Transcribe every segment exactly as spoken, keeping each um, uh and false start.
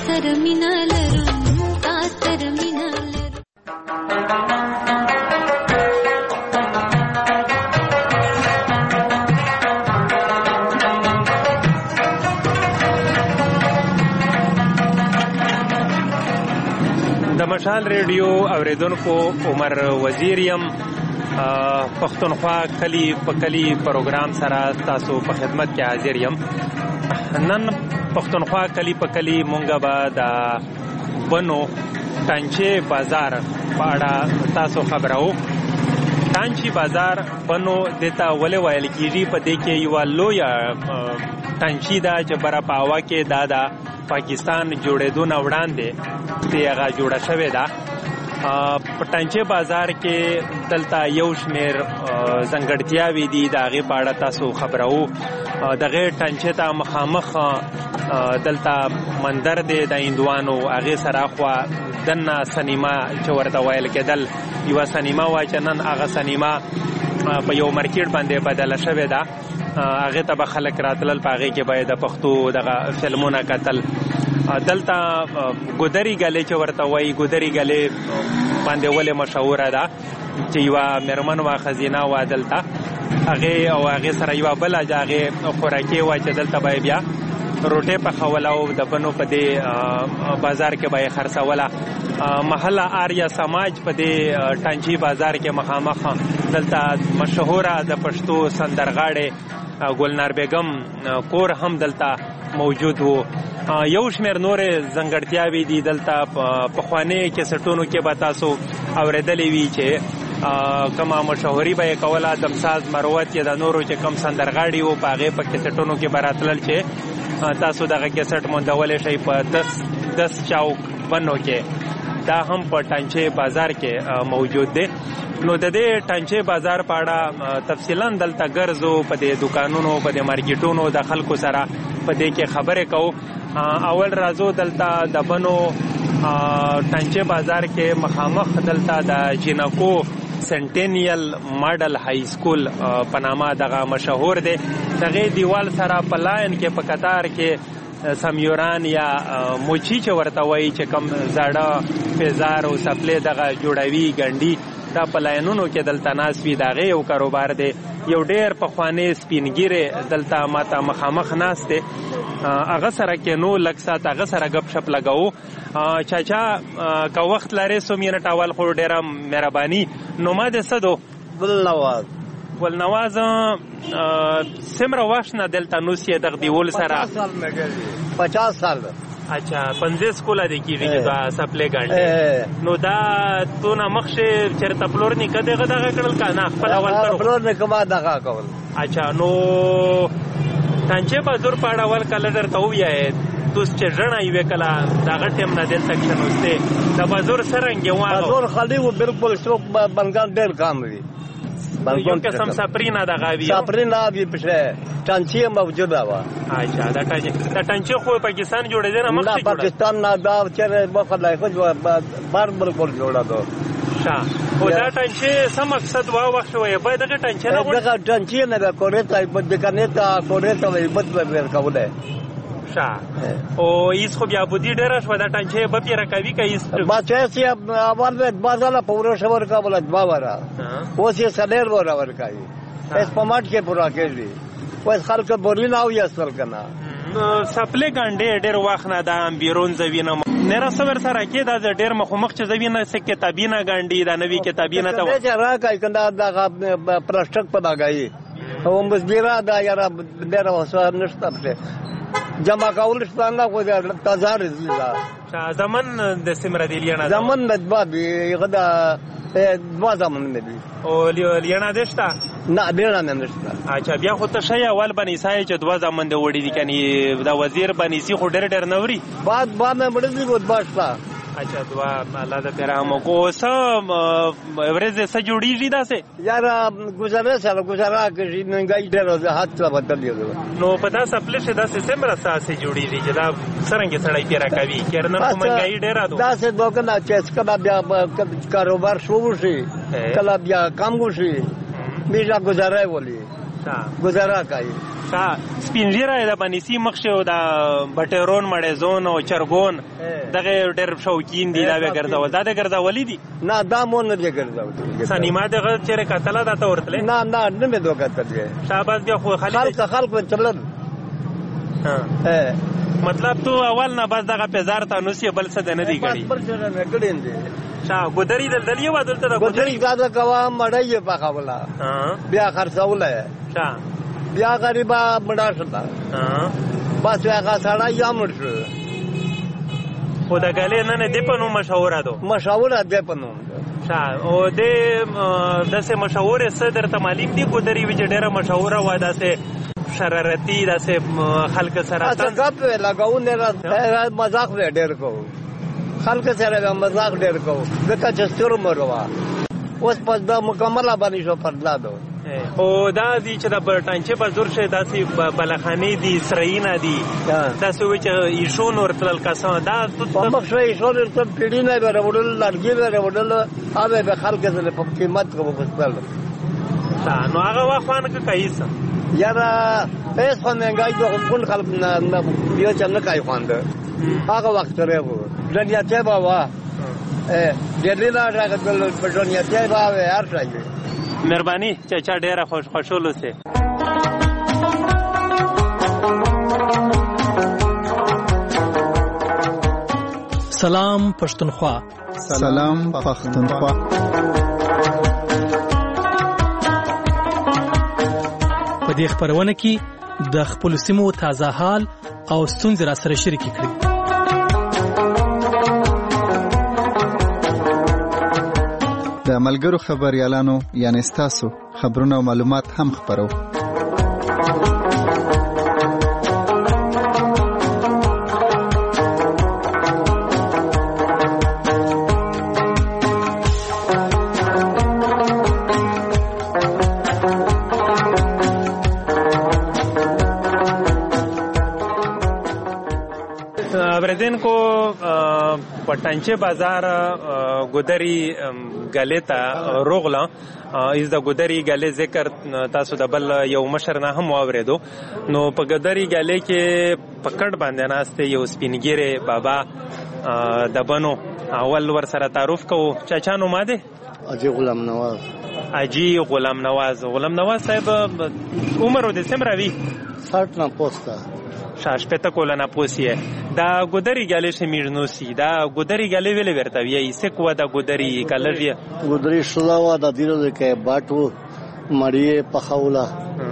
سره مینا لرم تا سره مینا لرم. د مشال ریډیو اوریدونکو عمر وزیر یم. پښتونخوا کلی په کلی پروګرام سره تاسو په خدمت کې حاضر یم. نن پښتونخوا کلی په کلی مونږه به د بنو ټانچې بازار په اړه تاسو خبرو. ټانچې بازار بنو دته ولې ویل کېږي؟ په دې کې یوه لویه ټانچې ده چې بره په هوا کې دا د پاکستان جوړېدو نه وړاندې دې هغه جوړه شوې ده. په ټانچې بازار کې دلته یو شمېر ځانګړتیاوې دي، د هغې په اړه تاسو خبرو. دغې ټانچې ته مخامخ دلته مندر دی د هندوانو، هغې سره اخوا دننه سینما چې ورته ویل کېدل، یوه سینما وه چې نن هغه سینما په یو مارکیټ باندې بدله شوې ده. هغې ته به خلک راتلل، په هغې کې به د پښتو دغه فلمونه کتل. دلته ګودري ګلې چې ورته وایي، ګودري ګلې باندې ولې مشهوره ده چې یوه مېرمن وه، ښځینه وه دلته، هغې او هغې سره یوه بله چې هغې خوراکې وه چې دلته به یې بیا روټۍ پخوله او د بنو په دې بازار کې به یې خرڅوله. محله آریا سماج په دې ټانچې بازار کې مخامخ دلته مشهوره د پښتو سندرغاړې ګلنار بیګم کور هم دلته موجود وو. یو شمېر نورې ځانګړتیاوې دي دلته. پخواني کیسټونو کې به تاسو اورېدلې وي چې کومه مشهوري به یې کوله، دمساز مروت یا د نورو چې کوم سندرغاړي وو، په هغې په کیسټونو کې به راتلل چې تاسو دغه کیسټ موندولی شئ په دس دس چوک بنو کې. دا هم په ټانچې بازار کې موجود دی. نو د دې ټانچې بازار په اړه تفصیلا دلته ګرځو، په دې دکانونو، په دې مارکیټونو د خلکو سره په دې کې خبرې کوو. اول راځو دلته د بنو ټانچې بازار کې مخامخ دلته د جینکو سنټینیل ماډل های سکول په نامه دغه مشهور دی. دغې دیوال سره په لاین کې په قطار کې سمیوران یا موچی چې ورته وایي چې کوم زاړه پیزار او سپلې دغه جوړوي ګنډي، دا په لاینونو کې دلته ناست وي. د هغې یو کاروبار دی. یو ډېر پخوانی سپینګیرې دلته ماته مخامخ ناست دی، هغه سره کېنو لږ ساعت هغه سره ګپ شپ لګوو. چاچا که وخت لرې څو منټ اول خو ډېره مهرباني. نومه دې څه دو؟ ګلنواز. ګلنواز څومره وخت نه دلته نوس یې دغه دیول سره؟ پچاس سال. اچھا پنځیس کوله دی کېږي چې دا سپلې ګاڼډې. نو دا تونه مخکې چېرته پلور نیکه دغه دغه کړل که نه خپل اول کړو؟ پلور نیکه ما دغه کول. اچھا نو ټانچې بازار په اړه اول کله درته ووایې دوس چې ژڼه یې وې کله دغه ټیم نه دلته کښېنوستې د بازار څرنګې وه؟ بازار خالي و بلکل. څوک بنګان ډېر کام وي. یو قسم سپرینه دغه وي. سپرینه وي پښې ټانچې موجوده وه. اچھا دا ټانچې دا ټانچې خو پاکستان جوړېدی نه مخکې جوړه؟ پاکستان نه دا چېرې مخلی خو بار بلکل جوړه ده. ښه خو دا ټانچې څه مقصد وا وخت وایې باید دغه ټانچې نه غواړي؟ دغه ټانچې نه ده کورې ته بیکانې ته کورې ته وایي بد به ورکولی. ښه او هېڅ خو بیا بودي ډېره شوه دا ټانچې به پرې راکوي که هېڅ؟ بچی چې اول به دوه ځله په ورځ ورکوله، دوه وره. اوس یې څلور وره ورکوي. اوس په مټ کې پوره کېږي. اوس خلک بورلین او یستل که نه سپلې ګاڼډې ډېر وخت نه دا بیرون زوینه نره څه ورسره کې دا ډېر مخامخ چې زوینه څه کتابینه ګاڼډې دا نوي کتابینه ته چې راکوي که دا دغه پلاسټک په لګوي او مزدیره دا یاره ډېره وسوه نشته پرې جمع کول شته نه خو تازه رزي ده. زمن د څومره دی لیڼه؟ زمن د دوه دي، هغه د دوه زمنونه دي. او لیڼه دې شته؟ نه لیڼه نه نشته. اچھا بیا خو ته ښه اول به نیسایې چې دوه زمن دې وړي دي که نه د وزیر به نیسي خو ډېر ډېر نه وړي؟ باد باد نه وړي دي خو دوه شته. اچھا دوه الله دې پرې رحم وکړو. څه ورځې څه جوړېږي داسې؟ یاره ګزاره سره ګزاره کېږي، مهنګایي ډېره ده، حد ته بدلې ده. نو په دا سپلې چې داسې څومره ساسې جوړېږي چې دا څرنګه سړی پرې راکوي؟ کېر نن خو مهنګایي ډېره ده. داسې دوه که نه چې کله بیا کاروبار شروع وشي کله بیا کم وشي بیا ګزاره ولي ګزاره کوي. سپین ږیره د بنیسي مخ او د بټیرون مړیزون او چرګون دغه ډېر شوقین دي دا به ګرځول دا د ګرځولي دي نه دا مون نه دی ګرځول سنیما دغه چیرې کتله دا ته ورتلې نه نه نه مې دوه کتلې شاباس بیا خو خالد خلک خلک چلل مطلب تو اول نه بس دغه پزار ته نوسی بل څه د نه دی غړي پر څه نه کړین دي شا ګودري دل دلی و دلته د ګودري زاده کوا مړای په خپل بیا خرڅول شا بیا غریبا مړا شتا بس هغه سړی یا مړ شو خو د غلې نه نه دی په نو مشوره دو مشوره دی په نو شا او د دسه مشوره صدر ته معلوم دی ګودري وی ډیره مشوره و داسه شرارتي داسه خلک سره تاسو غپ لگاو نه مزاق ډیر کو خلک سره مزاق ډیر کو دغه چې ستور مروا اوس په دا مکمله باندې شو پردلا دو او دا دي چې د برټانچې په زور شه داسې بلخانې دي سرایونه دي تاسو وی چې ایشون ورتل کسان دا په مخ شوی ایشون ورته پیډی نه ورول لړګي ورول اوبه به خلک زله په قیمت کو وستل نو هغه واخوان که کایسه یاره پیس خو منګای د خپل خلک نه یو چې نه کای خواند هغه وخت لري وو دنیا ته بابا ا دې لا راغله په دنیا ته بابا هر ځای مهرباني چاچا ډیره خوش خوشاله سه سلام پښتونخوا سلام پښتونخوا په دې خبرونه کې د خپل سیمو تازه حال او ستونزې را سره شریک کړي د ملګرو خبريالانو یعنی ستاسو خبرونه او معلومات هم خبرو بردین کو پټانچه بازار ګودري غلیتا روغلا از د ګودري غلې ذکر تاسو د بل یو مشر نه هم واوریدو نو په ګودري غلې کې پکړ باندې ناشته یو سپینګيره بابا د بنو اول ور سره تعارف کو چاچا نو ماده اجي غلام نواز اجي غلام نواز غلام نواز صاحب عمر د سمراوي ساठ نه پوسټه شاش پته کوله نه پوسیه دا ګودري غلې شمیرنوسی دا ګودري غلې ویلې ورته وی سکو دا ګودري کلریا ګودري شلاوا د دیره کې باټو مړی په خوله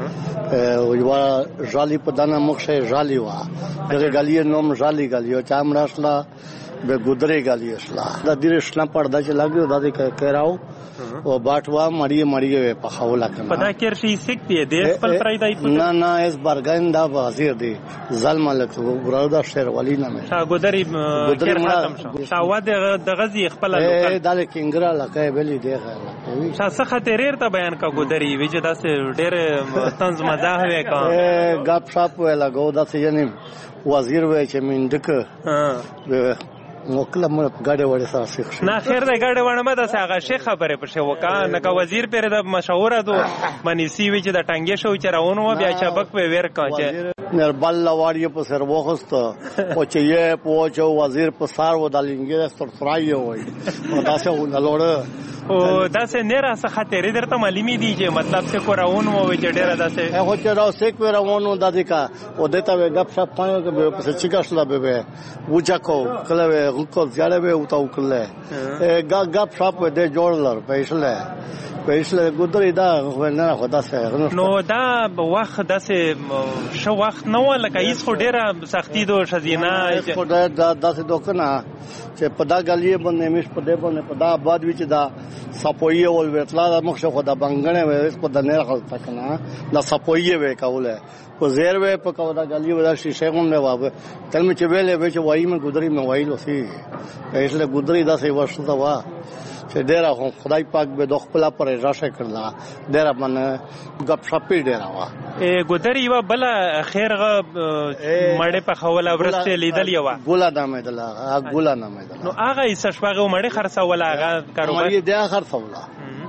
او ژالي په دانه مخشه ژالي وا دغه غلې نوم ژالي غلې چا مړاشلا به ګودري غلې اسلا د دیره شنا پردا چې لاګو د دې کراو او باټوا مړی مړی په خوله کنه پدا کېر شي سکتی د خپل پرای دی نه نه اس برګندا وزیر دی ظلم لک ګراودا شهر ولی نه مې شا ګودري کېر ختم شو شا ود د غزي خپل لوکل د کینګرا لکه ویلي دی غل شا څه خطرېر ته بیان کا ګودري ویجه داسې ډېر طنز مزاح وې کا غپ شاپ ولا ګودا څه یعنی وزیر وې چې مندک ها موکله مړ غاډه وړه سره شیخ نه خیر دی غاډه وړه مده هغه شیخ خبره پښه وکا نه کا وزیر پر د مشوره دو منیسی وی چې د ټنګې شو چې راونو بیا چابک په ور کاچه نربل لواړی په سر وخست او چې یې پوهچو وزیر په سار و د لنګره سترای وای او داسه ولوړ او داسه نه را څه خطرې درته معلومی دي چې مطلب څه کو راونو وای چې ډیره داسه هغه چې راو سیک و راونو د دې کا او دته غپ شپ پاو کې په څه چیکاشلا به وچاکو کله کو زیاده به او تاو کله ګ غپ شپ دې جوړلر پېښله پېښله ګودري دا نه خدا سره نو دا وخت داسه شو وخت نو لکه هیڅ خو ډیره سختی دو شزینه خو دا داسه دوکنه چې په دا غلیه باندې مش په دې باندې په دا آباد وچ دا سپویه ول وتلا د مخ شو د بنګنه وې په د نه غلط کنه دا سپویه وې کوله په زیر وې په کو دا غلیه ودا شیشه کوم نه وابه تل می چې ویلې وې چې وای مې ګودري مې وایلو سي پېښله ګودري دا سي ورشل دا وا چې ډیره خو خدای پاک به د خپل پر راشه کړلا ډیره باندې غپ شپې ډیره وا ا ګودري وا بل خیرغه مړې په خوله ورسته لیدل یو ګولا نامه دلا ګولا نامه دلا نو هغه یې سشواغه مړې خرڅول هغه کاروبار مړې دی خرڅولا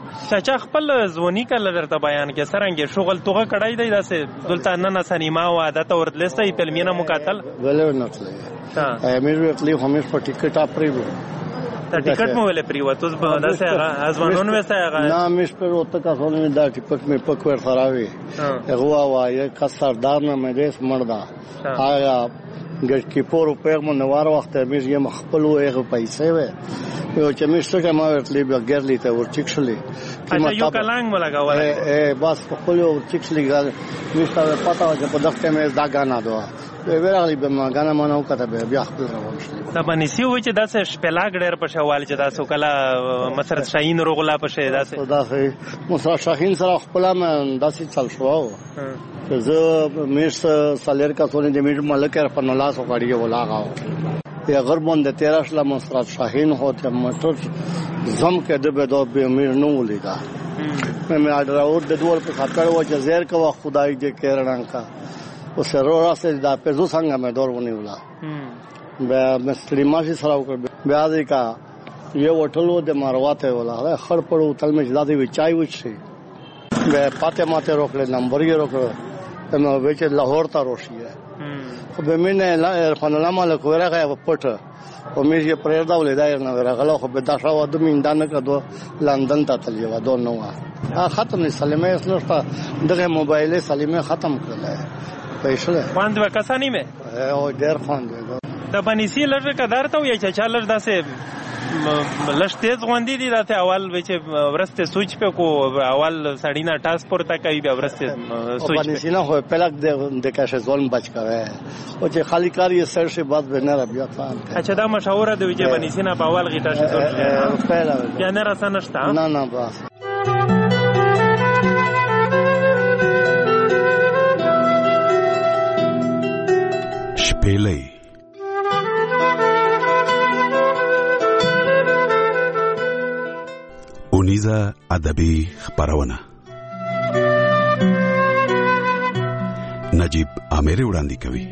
چاچا خپل ځواني کله درته بیان کې څرنګه شغل توغه کړای دی داسې دلته نن سینما او عادت ورتلسته فلمونه مکاتل ولې نتلې ها امیر وتلی همیش په ټیکټ اپری وو ته ټیکټ مو ولې پری وته زه داسې هغه ازمنون وسه هغه نه مش پر وته کا سونه دا ټیکټ مې پک ور خراوي هغه وایي کا سردار نه مې دې مردا آیا ګټ کی پور په منوار وخت مې یې مخبل و هغه پیسې و یو چې مې څه ما ورتلی بیا ګرلی ته ورچکشلې اچھا یو کلنګ ملګا ولا اے بس په خپل ورچکشلې ګل مې ستاسو پتا و چې په دغه مې دا غانا دوه ویراغلی به ما غانا مانو کته بیا خپل روان شل دا باندې سی و چې داسې شپلاګ ډېر په شوال چې تاسو کله مسرت شاهین روغلا په شه داسې داسې مسرت شاهین سره خپل ما داسې چل شو زه مې سالر کا سونه د مې ملک په نلاس وکړی ولاغاو یا غربون د تیراش لا مسرت شاهین هوته مټر زم کې د به دو به مې نو ولیدا مې اډر اور د دوه په خاطر و چې زیر کا خدای دې کېرړان کا اوس ورو سره دا په زو څنګه مې دور ونی ولا بیا مستریماشي سره وکړ بیا دې کا یو وټلو د مارواته ولا خړ پړو تل مې زادي وچای وچی بیا پاتې ماته روکل نمبر یې روکل نو به چې لاهور ته روشي خو به مې نه عرفان الله مالک ورغه پټه او مې یې پرېدا ولې دا نه ورغله خو به دا شاو د مين دانه کدو لندن ته تللی و دو نو ختم نه سلیمه اسنشتا دغه موبایل سلیمه ختم کړل پېښله باندې وکاسانی مې او ډېر خواندې دا باندې سی لږه قدر ته وي چې چالر داسې لږ تیز غوندې دي داسې اول و چې ورسته سوچ په کو اول سړینا ټاس پورته کوي بیا ورسته سوچ باندې سینا خو پلک د کاشه ظلم بچ کوي او چې خالی کار یې سر شي بعد به نه بیا ځان اچھا دا مشوره دی چې باندې سینا په اول غیټه شي سوچ پهلا یا نه راسنشتا نه نه بس شپېلې اونیزه ادبي خبرونه نجیب امیر وړاندې کوي.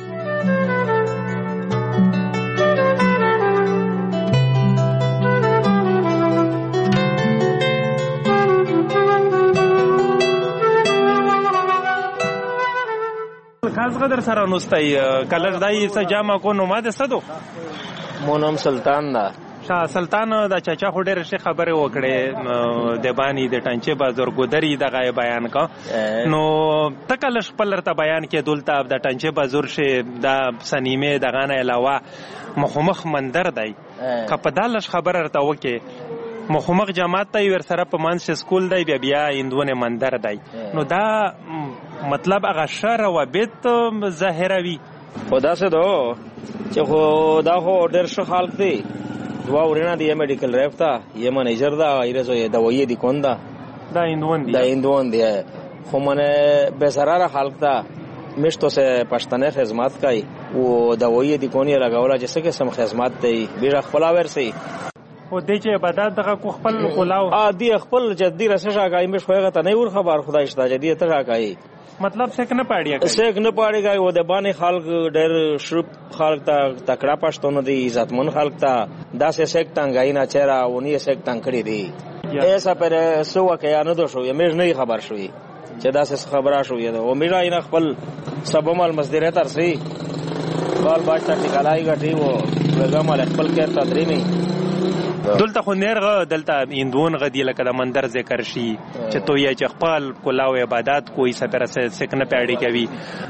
خاص قدر سره نوستای کلر دای سجامه کو نو ماده صدو مو نام سلطان دا شاه سلطان د چاچا خو ډېر شي خبره وکړې د بانی د ټانچه بازار ګودري دغه بیان کا نو تکل خپل ته بیان کې دولته د ټانچه بازار شي د سنیمه دغه نه علاوه مخمخ مندر دی کپدالش خبره ورته وکړي مخمخ جماعت ته ور سره په مانس سکول دی بیا بیا اندونه مندر دی نو دا مطلب هغه شر او بیت ظاهروي خدا سے دو چې خو دا خو ډېر ښه خلک دی دوا ورنه دی میډیکل ریف تا یې منیجر دا ایرزو دوايي دی کوندا دا اندون دی دا اندون دی خو منه بیزراره خلک تا مشتو سے پښتنه خدمت کوي او دوايي دی کونی لګاولا چې څه قسم خدمت دی بیره خپل ورسي او دې چې عبادت دغه کو خپل خلاو ا دې خپل جدي رسشه کوي مش خوغه ته نه ور خبر خدای شته جدي ته کوي مطلب څنګه نه پاړیا کوي څنګه نه پاړی کوي و د باندې خلک ډېر شرپ خلک ته تکړه پښتون دي عزتمن خلک ته داسې سیک ټنګای نه چیرې ونی سیک ټنګ کړی دی ایسا پر سو کې نه دو شو یمه نه خبر شوې چې داسې خبره شوې ده او میرا نه خپل سبمال مزدره تر سي بال باچا ټکالای غټي وو وګمال خپل کې تدریمي دلته خو نرغه دلته اندون غدی لکه د مندر ذکر شي چې تو یې چې خپل کلاو عبادت کوئی سپر سره سکنه پیړی کوي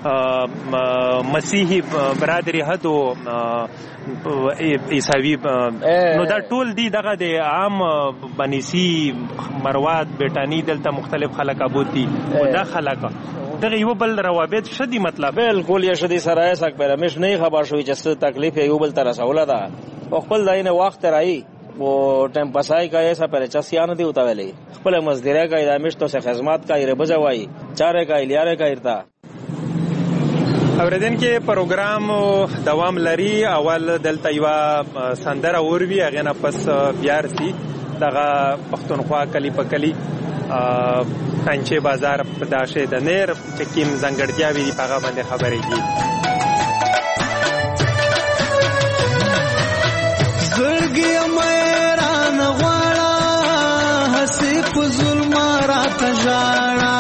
مسیحي برادری هدو عیسوی نو دا ټول دی دغه د عام بنيسي مروات بیٹانی دلته مختلف خلک ابوتی او دا خلک دغه یو بل روابط شدي مطلب بالکل یې شدي سره سک پر مش نه خبر شوی چې څه تکلیف یو بل تر رسوله ده خپل داینه وخت راي वो टाइम पसाई का ऐसा पहले चसियान दी उतावले खपल मजदूरे का इदामिश तो से खिदमत का इरे बजवाई चारे का इलियारे का इरता اوریدن کې پروګرام دوام لري اول دلته یو سندره اوروي هغه نه پس بیار سي دغه پښتونخوا کلی په کلی پنځه بازار په داشه د نیر چې کیم زنګړتیا وی په باندې خبرې کی زړګي مېران غواړه حسي ژاړه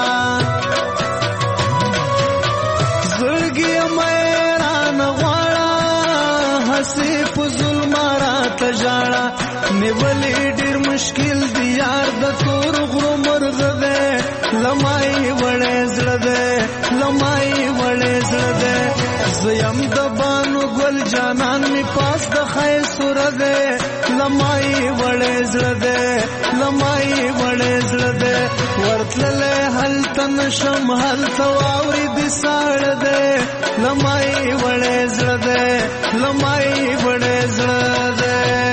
زړګي مېران غواړه هسې په ظلم راته ژاړه نیولې ډېر مشکل دی یار د تور غرو مرغه دی لمای وړې زړه دی لمای وړې زړه دی زه یم د بانو ګل جانان مې پاس د خیر سوره دی لمای وړې زړه دی لمای وړې زړه دی ورتللی هلته نشم هلته واورېدې ساړه دی لمای وړې زړه دی لمای وړې زړه دی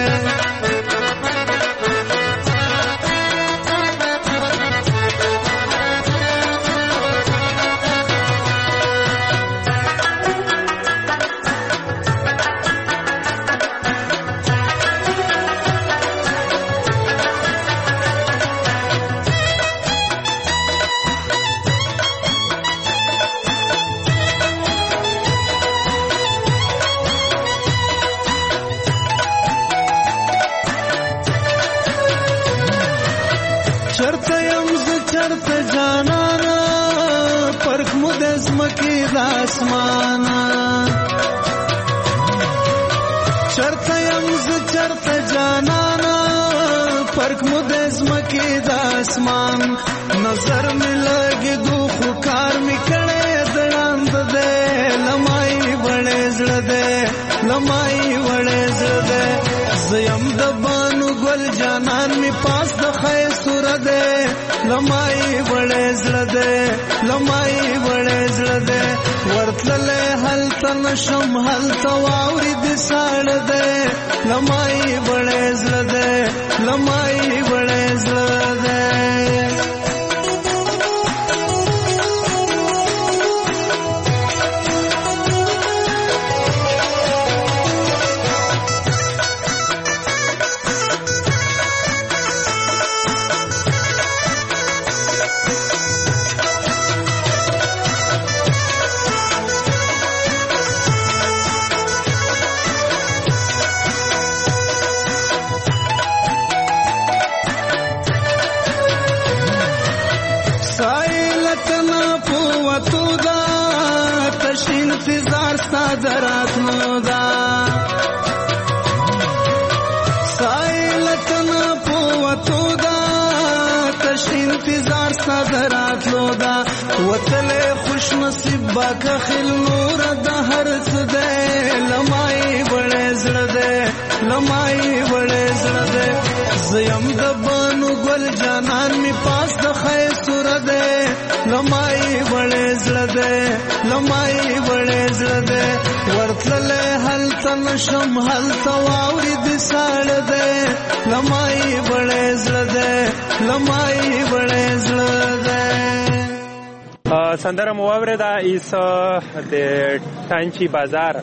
چرته یم زه چرته جانانا پرک مو د ځمکې د اسمانه چرته یم زه چرته جانانا پرک مو د ځمکې د اسمان نظر مې لګېدو خو کار مې کړی د ړاند دی لمای وړې زړه دی لمای وړې زړه دی زه یم د بانو ګل جانان مې پاس د خیر سوره دی لمای وړې زړه دی لمای وړې زړه دی ورتللی هلته نشم هلته واورېدې ساړه دی لمای وړې زړه دی لمای وړې زړه دی انتظار ستا دراتلو دا سایلتنا پوتو دا تش انتظار ستا دراتلو دا وطل خوش نصیب باکا خل نور دا هرس دے لمائی بڑے زر دے لمائی بڑے زر دے زیم دبانو گل جانان می پاس دا خیر سور دے لمائی بڑے زر دے لمائی بڑے زر دے ورتللے حلتا نشم حلتا واوری دی ساڑ دے لمائی بڑے زر دے لمائی بڑے زر دے سندره مواوره دا ایس د ټانچی بازار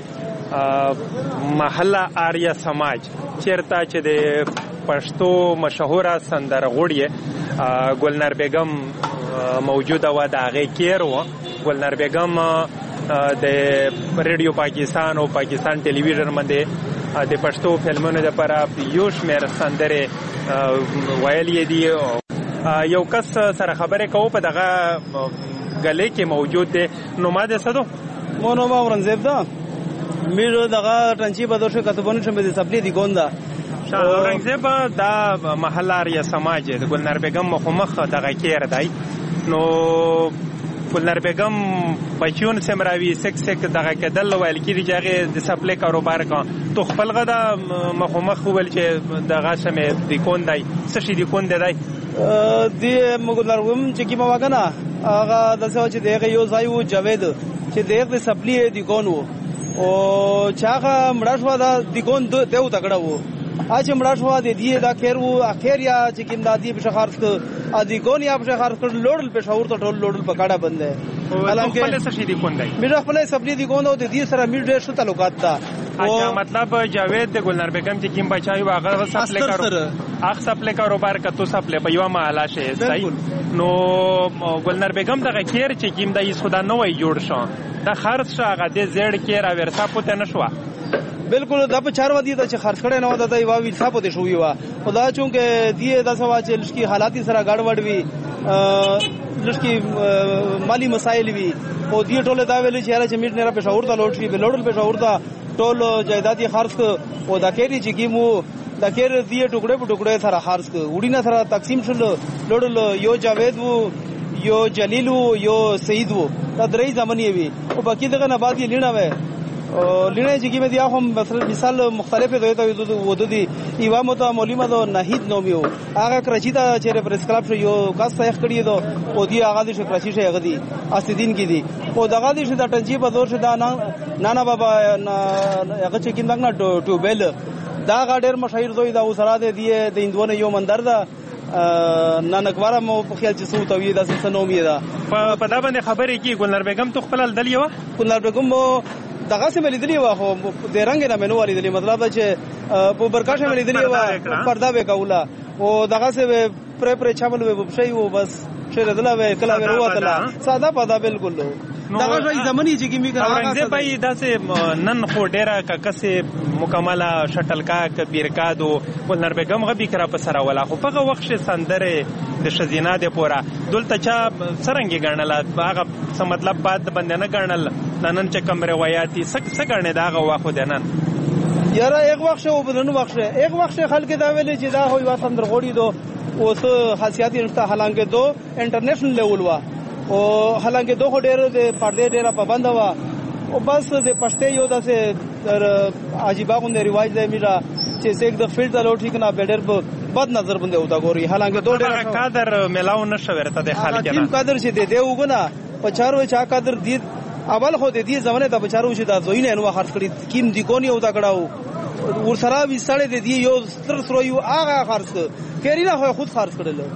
محله آریا سماج چیرته چې د پښتو مشهوره سندره غوړی ګلنار بیگم موجوده و د هغه کیر و ګلنار بیگم د ریډیو پاکستان او پاکستان ټلویزیون باندې د پښتو فلمونو لپاره یو شمېر سندره ویلې دي. یو کس سره خبرې کوو په دغه گله کې موجود دی. نو ما ده صدو مونو ما ورنزیب دا میرو دغه ټنچی په دوشه کتبونه شمه دي سپلی دی ګوندا ورنزیب دا محله آریا سماج د ګلنار بیگم مخمخ دغه کیر دی. نو ګلنار بیگم بچون سمراوی سک سک دغه کدل ویل کیږي چې هغه د سپلی کاروبار کا تو خپل غدا مخمخ ول چې دغه سمې دی کون دی سشي دی کون دی دی مګلار وم چې کی ما وګنا هغه دغه چې دغه یو ځای وو جاوید چې دغه سپلی دی کون وو او چاغه مړشوا دا دی کون دیو تکړه وو اچ مړشوا دی دی دا خیر وو اخر یا چې کیم دادی په شخارت ادي کون یا په شخارت لوړل په شاور ته ټول لوړل پکاړه بنده حالانکه خپل څه شي دی کون دی میرا خپل سپلی دی کون او دی سره میر ډیر شو تعلقات تا اچھا مطلب جاوید د ګلنار بیگم چې کیم بچایو هغه سپلی کارو اخ سپلی کاروبار کا تو سپلی په یو محله شي صحیح. نو ګلنار بیگم دغه کیر چې کیم د ایس خدا نو وای جوړ شو دا خرڅ شاغه د زړ کیر او ورثه پته نشوا بالکل دا په چار ودی دا چې خرڅ کړي نه ودا دی واوی صاحب دې شوې وا خدا چونکه دی دا سوا چې لشکي حالاتي سره ګډوډ وی لږ مالی مسایل وي او دې ټوله دا ویل چې یاره چې میټ نه را پېښور ته لوټ شي به لوړل پېښور ته ټول جایداد یې خرڅ کړ او دا کېږي چې کیمو دا کېر دې ټوکړې په ټوکړې سره خرڅ کړ وړي نه سره تقسیم شول لوړل یو جاوید وو یو جلیل وو یو سعید وو دا درې ځمنې وي او باقي دغه نه بعد یې لیڼه وې لیڼه چې کیمه دی هم مثال مختلفه دوی ته ودو دي ایوا مو ته مولوی مدو نهید نومیو هغه کراچی ته چې پریس کلب شو یو کاس ته کړی دو او دی هغه د کراچی شه هغه دی اسدین کی دي او دغه دي چې د ټنجی په دور شدا نانا بابا هغه چې کیندنګ نه ټوبل دا غاډر مشاهیر دوی دا وسره دی د اندونه یو مندر دا نانکواره مو په خیال چې سو توی دا سنومی دا په دا باندې خبرې کی ګلنار بیگم تو خپل دلی و ګلنار بیگم دغه سم لیدلی و خو د رنگ نه منو لیدلی مطلب دا چې په برکاشه مې لیدلی و پردا به کولا او دغه سه پر پر چامل و بشي و بس شهر دلا و کلا و وتلا ساده پدا بالکل دغه ځای زمانی چې کیمی اورنګزیب پای داسې نن خو ډیره ککسه مکمله شټل کا کبیر کادو ګلنار بیگم غبي کرا په سره ولا خو په وخت سندره د شزینا د پورا دلته چا سرنګي ګڼل هغه څه مطلب بعد باندې نه ګڼل نن چې کم روایتي سک سګړنه داغه واخو دنن یاره ایک وخت او بدن وخت ایک وخت خلک دا ویل چې دا هوی وا سندر غوړي دو اوس خاصیت انستا حالانکه دو انټرنیشنل لیول وا او حالانکه دو ډېر د پردې ډېر پابند وا او بس د پښتې یو داسې عجیبه غونډه رواج دی میرا چې څوک د فیلډ د لوټ کنه بیډر په بد نظر باندې وتا ګوري حالانکه دو ډېر قادر ملاو نشو ورته د خلک نه قادر چې دی دی وګنه په چارو چا قادر دی اول خو د دې زمانه د بچارو چې دا زوینه نو خرڅ کړي کیم دی کونی او دا کړهو ور سره وی سړی د دې یو ستر سره یو هغه خرڅ کړي نه خو خود خرڅ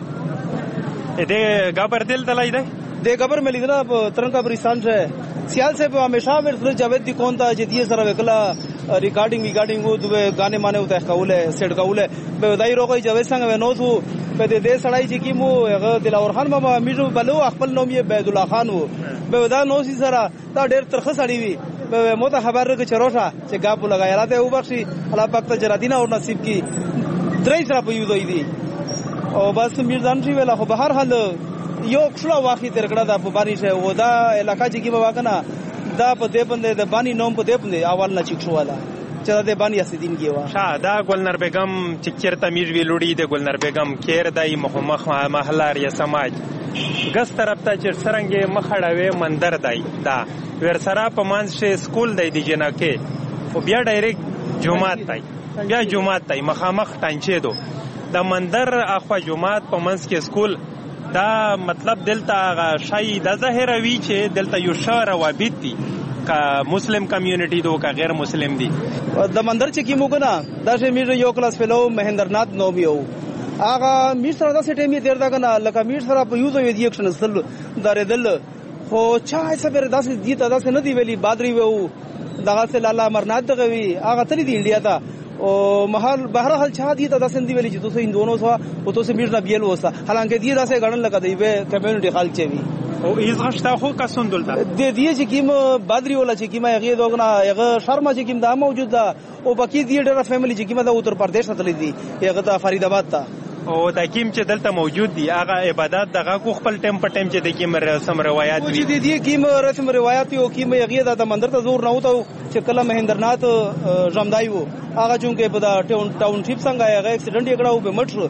کړل دې غبر دل دلای دی د خبر مې لیدل په ترنګ بریستان سے سیال سے ہمیشہ میرے جاوید دی کون تھا جدی سر وکلا ریکارڈنگ ریکارڈنگ وہ دوے گانے مانے ہوتا ہے قول ہے سیٹ قول ہے بے ودائی روغی جاوید سنگ و نوز ہو بے دے دے سڑائی چکی مو دلاور خان بابا میرو بلو خپل نوم یہ عبد الله خان وو بے ودا نوسی سرا دا ډیر ترخه سړی وی بے مو ته خبر رګ چروټا چې غاپو لگایا راته او بخشي الله پاک ته جرادینا اور نصیب کی درې سره په یو دوی دی او بس میرزان شي ویلا خو به هر حال یو کښلا واخی ترکړه دا په باندې شه و دا علاقہ چې کی بابا کنه دا په دې باندې د بانی نوم په دې باندې اول نه چښو والا چې د بانی اسدین کی وا شاه دا ګلنار بیگم چې چیرته میږ وی لوړی د ګلنار بیگم کیر دای مخمخ محلار یا سماج ګس طرف ته چې سرنګ مخړاوي مندر دای دا ور سره په مانځ شه سکول دی د جنکه او بیا ډایرک جمعات دای بیا جمعات دای مخامخ ټانچې دو د مندر اخوا جمعات په منځ کې سکول دا مطلب دلته شای د ظاهر وی چې دلته یو شهر وابط دي کا مسلم کمیونټي دو کا غیر مسلم دي د مندر چې کیمو کنه دا چې میر یو کلاس فلو مهندرنات نوم یو هغه میر سره د سټې می تیر دا کنه لکه میر سره په یو ځای دی اکشن سل دارې دل خو چا سبر داس دي ته داس نه دی ویلي بادری وو دغه سه لاله امرنات دغه وی هغه تل دی انډیا ته او محل بهر حال چا دي ته داس دی ویلي چې تاسو هندونو سوا او تاسو میر نه بیل وسه حالانکه دی داسه غړن لکه دی به کمیونټي خلک چي وی او ایز غشتا خو کسون دلته د دې چې کیم بادری ولا چې کیم هغه دوغنا هغه شرم چې کیم دا موجود ده او باقي دی ډېر فیملی چې کیم دا اتر پردیش ته لیدي هغه ته فرید آباد ته او دا کیم چې دلته موجود دي هغه عبادت دغه کو خپل ټیم په ټیم چې د کیم رسم روایت دي چې دي کیم رسم روایت او کیم هغه د منظر ته زور نه وته چې کله مهندرنات جمدای وو هغه چونکه په دا ټاون ټاون شپ څنګه هغه اکسیډنټ یې کړو په مټر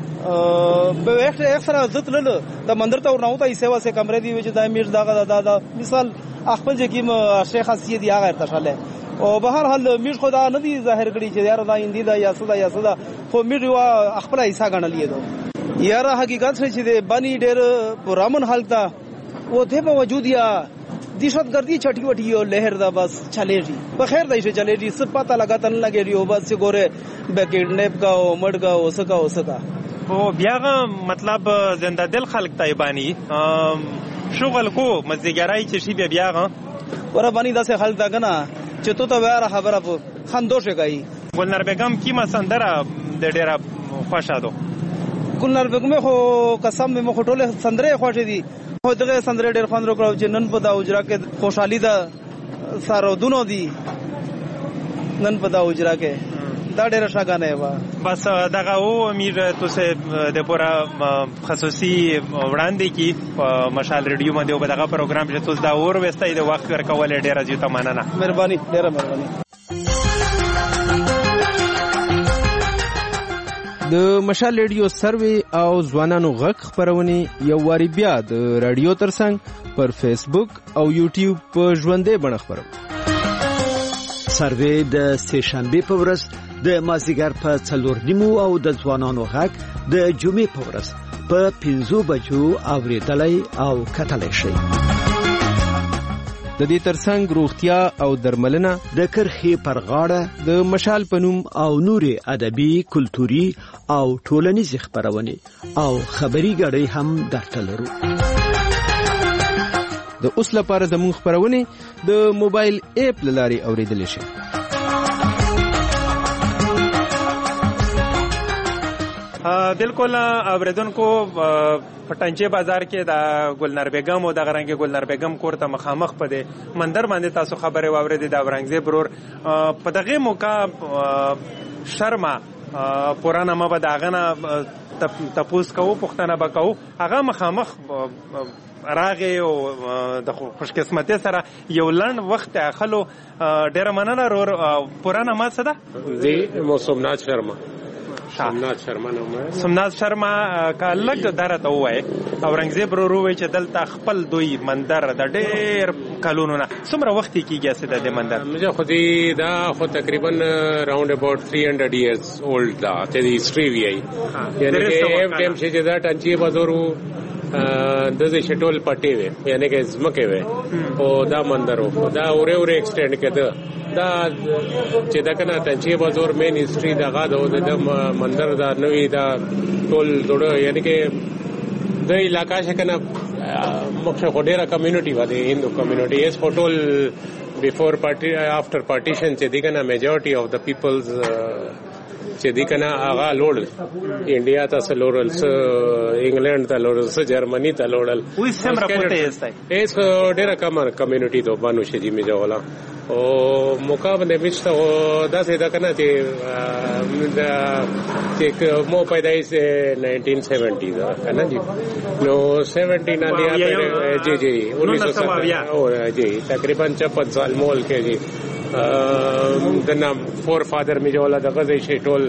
به ایک اکثر عزت لل د منظر ته ورناو ته سیوا سه کمرې دی چې د امیر دغه د مثال خپل چې کیم شیخ حسیه دی هغه ارتشاله او به هر حال میر خدا نه دی ظاهر کړي چې یار دا اندی دا یا صدا یا صدا خو میر وا خپل حصہ غنلې دو یار حقیقت چې د بانی ډېر پرامن حالت او ته په وجود یا دهشت گردی چټي وټي او لهر دا بس چلےږي په خیر دای شي چلےږي څه پتا لگا تن لګي او بس ګوره به کډنیپ کا او مړ کا او سکا او سکا او بیا مطلب زنده دل خلق تایبانی شغل کو مزګرای چې شی بیا ور باندې داسې خلک دا کنه چې تو ته واره خبره په خندوشه کوي ګلنار بیگم کی ما سندره د ډیره خوشاله ګلنار بیگم خو قسم مې مخ ټوله سندره خوښې دي خو دغه سندره ډیر خوند وکړو چې نن په دا اجرا کې خوشحالي ده سارو دونو دي نن په دا اجرا کې دا ډیره ښه و. بس دغه او امیر تاسو د پورا خصوصي وړاندې کی مشال ریډیو باندې او دغه پروګرام چې تاسو دا اور وستای د وخت ورکول ډیره زیاته مننه. مهرباني ډیره مهرباني. د مشال ریډیو سروي او ځوانانو غږ خبرونه یو واری بیا د رادیو ترڅنګ پر فیسبوک او یوټیوب په ژوندې بڼه خبرو. سروي د سه شنبه په ورځ د مازیګر په څلور نیمو او د ځوانانو غږ د جمعې په ورځ په پنځو بجو اوریدلای او کتلای شي. د دې ترڅنګ روغتیا او درملنه د کرخي پر غاړه د مشال پنوم او نوري ادبي کلتوري او ټولنیز خبرونه او خبري غړي هم درته لرو. د اوس لپاره زموږ خبرونه د موبایل اپ لاري اوریدل شي. بالکل اوریدونکو پټنچې بازار کې د ګلنار بیگم او د غرنګ ګلنار بیگم کور ته مخامخ پدې مندر باندې تاسو خبره واوریدې د اورنګزیب برور په دغه موقع شرما پرانا ما به داغه نه تپوس کوو پښتنه بکاو هغه مخامخ راغه او د خوش قسمتۍ سره یو لړن وخت اخلو. ډیره مننه رور پرانا ما څه ده دی مو سومنات شرما سومنات شرما نوم سومنات شرما کا لګ درته وای اورنګزیب ورو وای چې دلته خپل دوی مندر د ډیر کلونو نه څومره وخت کېږي چې د مندر مجه خو دې دا خو تقریبا راوند اباوت three hundred years old دا ته د هیستوري وی یعنی چې ټیم چې دا ټنچې بازارو د دې شټول پټي وي یعنی چې زمکه وي او دا مندر او دا اورې اورې ایکسټند کړه دا چې دا کنه ټنچې بازار مین هیستوري دا غاډو د مندر دا نوې دا ټول جوړ یعنی چې د علاقې څخه مخه خډيره کمیونټي و دي هندو کمیونټي اس هوټل before party after partition چې دغه majority of the people's چې د کنه هغه لوړ انډیا ته لوړل س انګلند ته لوړل س جرمني ته لوړل وې سمره پته استای اس ډیره کمر کمیونټي ته بانو شي دی میجولا او مقابله مشته دا څه دا کنه چې دا چې مو پیدایش nineteen seventy دا کنه جی نو seventy نه لیا جی جی उन्नीस सौ सत्तर او جی تقریبا fifty سال مول کې جی د نام فور فادر می جوړه د غزې شي ټول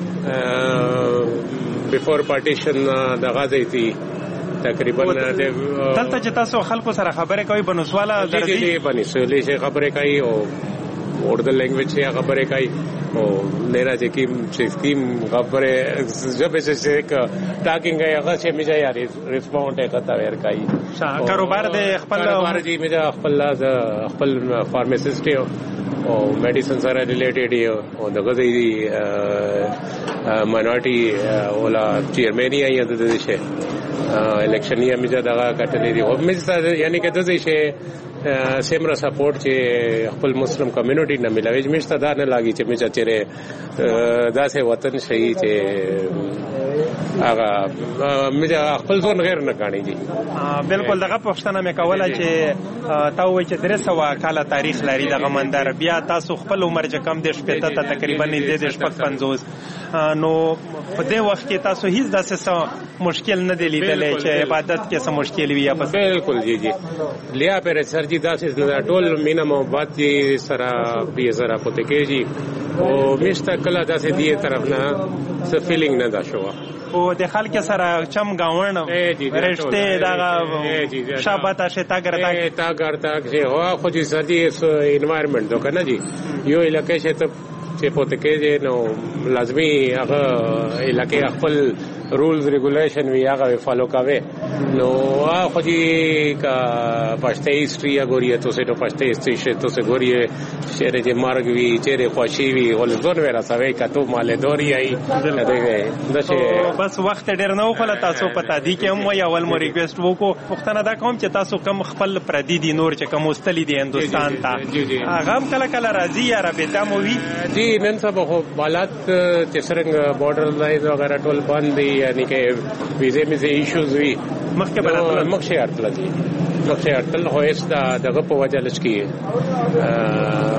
بیفور پارټیشن د غزې تی تقریبا دلته چې تاسو خلکو سره خبرې کوي بنوسواله درځي دي بنوسولې شي خبرې کوي او اردو لینګویج شي خبرې کوي او نرا چې کی سیستم خبرې جب سے ایک ټاکینګ هغه چې می ځای ریسپونډ کړه ور کوي کاروبار د خپل کاروبار جی می خپل خپل فارماسیست او میډیسن سره ریلیټډ یو دغه دی ماینورټي ولا چیرمنی ای د دې شي الیکشن یې میځه دغه کټلې دی او میځه یعنی کې د دې شي سیمرا سپورټ چې خپل مسلم کمیونټي نه ملوي چې مشته دا نه لاګي چې میځه چیرې داسې وطن شي چې هغه میځه خپل ځون غیر نه کانی دي. بالکل دغه پښتنه مې کوله چې تا وایي چې درې سوه کاله تاریخ لري دغه مندر بیا تاسو خپل عمر چې کم د شپږ ته تقریبا نږدې د شپږ پنځوس نو په دې وخت کې تاسو هیڅ داسې مشکل نه دی لیدلی چې عبادت کې څه مشکل وي یا پس بالکل جی جی لیا پر سرجی داسې نه ټول مینا محبت دي سره بي سره پته کېږي او مشته کله داسې دی طرف نه څه فیلینګ نه دا شو او د خلک سره چم گاوند رشته دا شابه شتا ګرتا تا ګرتا چې هوا خو دې سدي انوایرنمنت دو کنه جی یو علاقې شه ته چې پته کېږي نو لازمي هغه علاقې خپل رولز ریګولیشن وی هغه فالو کوي نو خو دې کا پښتې هیستوري غوري ته څه ته پښتې هیستوري ته څه غوري شهر چې مارګ وی چیرې خوشي وی ول ځون ورا سوي کته مال دوري ای دغه بس وخت ډیر نه خو تاسو پتا دي کې هم یو ول مو ریکوست وکړو پښتنه دا کوم چې تاسو کم خپل پردي دي نور چې کوم مستلی دي هندستان ته هغه کله کله راځي یا رابطه مو وی جی نن سبا خو حالات چې څنګه بارډر لایز وغیرہ ټول بند دي یعنی کې ویزه می زه ایشوز وی مخکې برابر مخکې ارتل دي مخکې ارتل هو اس دا دغه په وجه لچ کی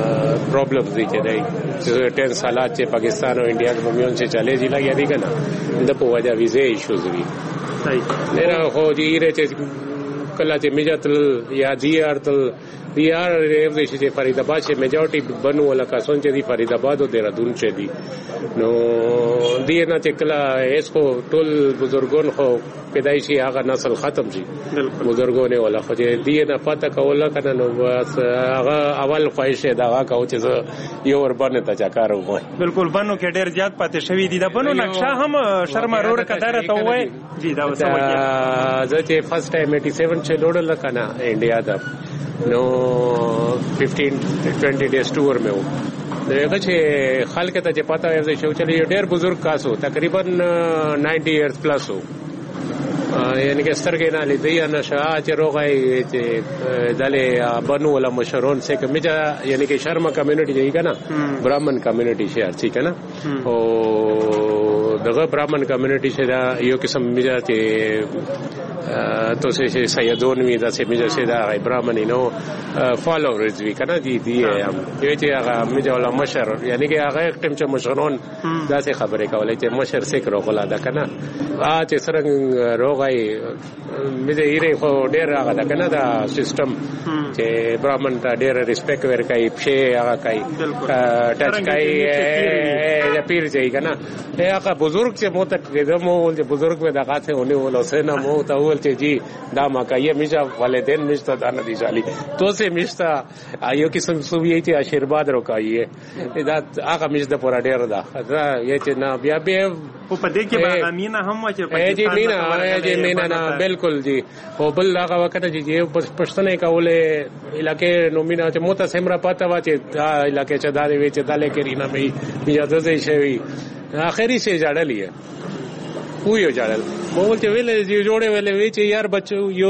प्रॉब्लम्स दि چې دی چې ټینس حالات چې پاکستان او انډیا کې بمیون چې چلے دي لګیا دي کنه د په وجه ویزه ایشوز وی صحیح نه خو دې ری چې کله چې میجاتل یا دی ارتل دی ار د شي فرید آباد چې میجورټي بنو ولا کاسون چې دی فرید آباد او دهرادون چې دی نو دی نه چې کله اسکو ټول بزرګون خو پیدایشي هغه نسل ختم شي بزرګونه ولا خو دې دی نه پته کوله کنه نو بس هغه اول خواهش دا هغه کو چې یو ور باندې ته چاکار وای بالکل بنو کې ډیر زیات پاتې شوی دي دا بنو نقشه هم شرما رور کدار ته وای جی دا وسه زه چې فرست ټایم eighty-seven چې لوړل کنه انډیا دا نو fifteen twenty days tour में हो देखा छे खाल के तजे पता है शो चले ढेर बुजुर्ग कास हो तकरीबन ninety years plus हो यानी कि स्तर के नाली दिया नशा चे रोगाई चे दले बनू वाला मशरून से कि मिजा यानी कि शर्मा कम्युनिटी जाई का ना ब्राह्मण कम्युनिटी से अच्छी का ना ओ दगा ब्राह्मण कम्युनिटी से यो किस्म मिजा चे तो से सैयदोन भी दा से मिजा से दा ब्राह्मण नो फॉलोअर्स भी कना दी दी है हम ये चे आगा मिजा वाला मशर यानी कि आगा एक टीम चे मशरून दा से खबरें का वाले चे मशर से करो कोला दा कना आज सरंग रोगाई मिजा इरे को डेर आगा दा कना दा सिस्टम चे ब्राह्मण ता डेर रिस्पेक्ट वेर काई पशे आगा काई टच काई या पीर जाई कना ये आगा बुजुर्ग चे मोता केदमो जे बुजुर्ग में दागा थे उन्हें वो लोसे ना मो ता जी दामा का ये मिजा वाले दिन मिजता दाना दी जाली तो से मिजता आयो की सुविधा थी आशीर्वाद रोका ये आका मिजदा पूरा डेर दा ये ना बिया बे पदे के बाद मीना हम वचे जी मीना जी मीना ना बिल्कुल जी ओ बल आका वक्त जी ये पश्तने का ओले इलाके नो मीना चे मोता सेमरा पता वाचे इलाके चे दाले वेचे दाले के रीना में मिजा दजे शेवी आखिरी से जाडली है हुयो जाडल मोल चे वेले जी जोड़े वेले वेचे यार बच्चो यो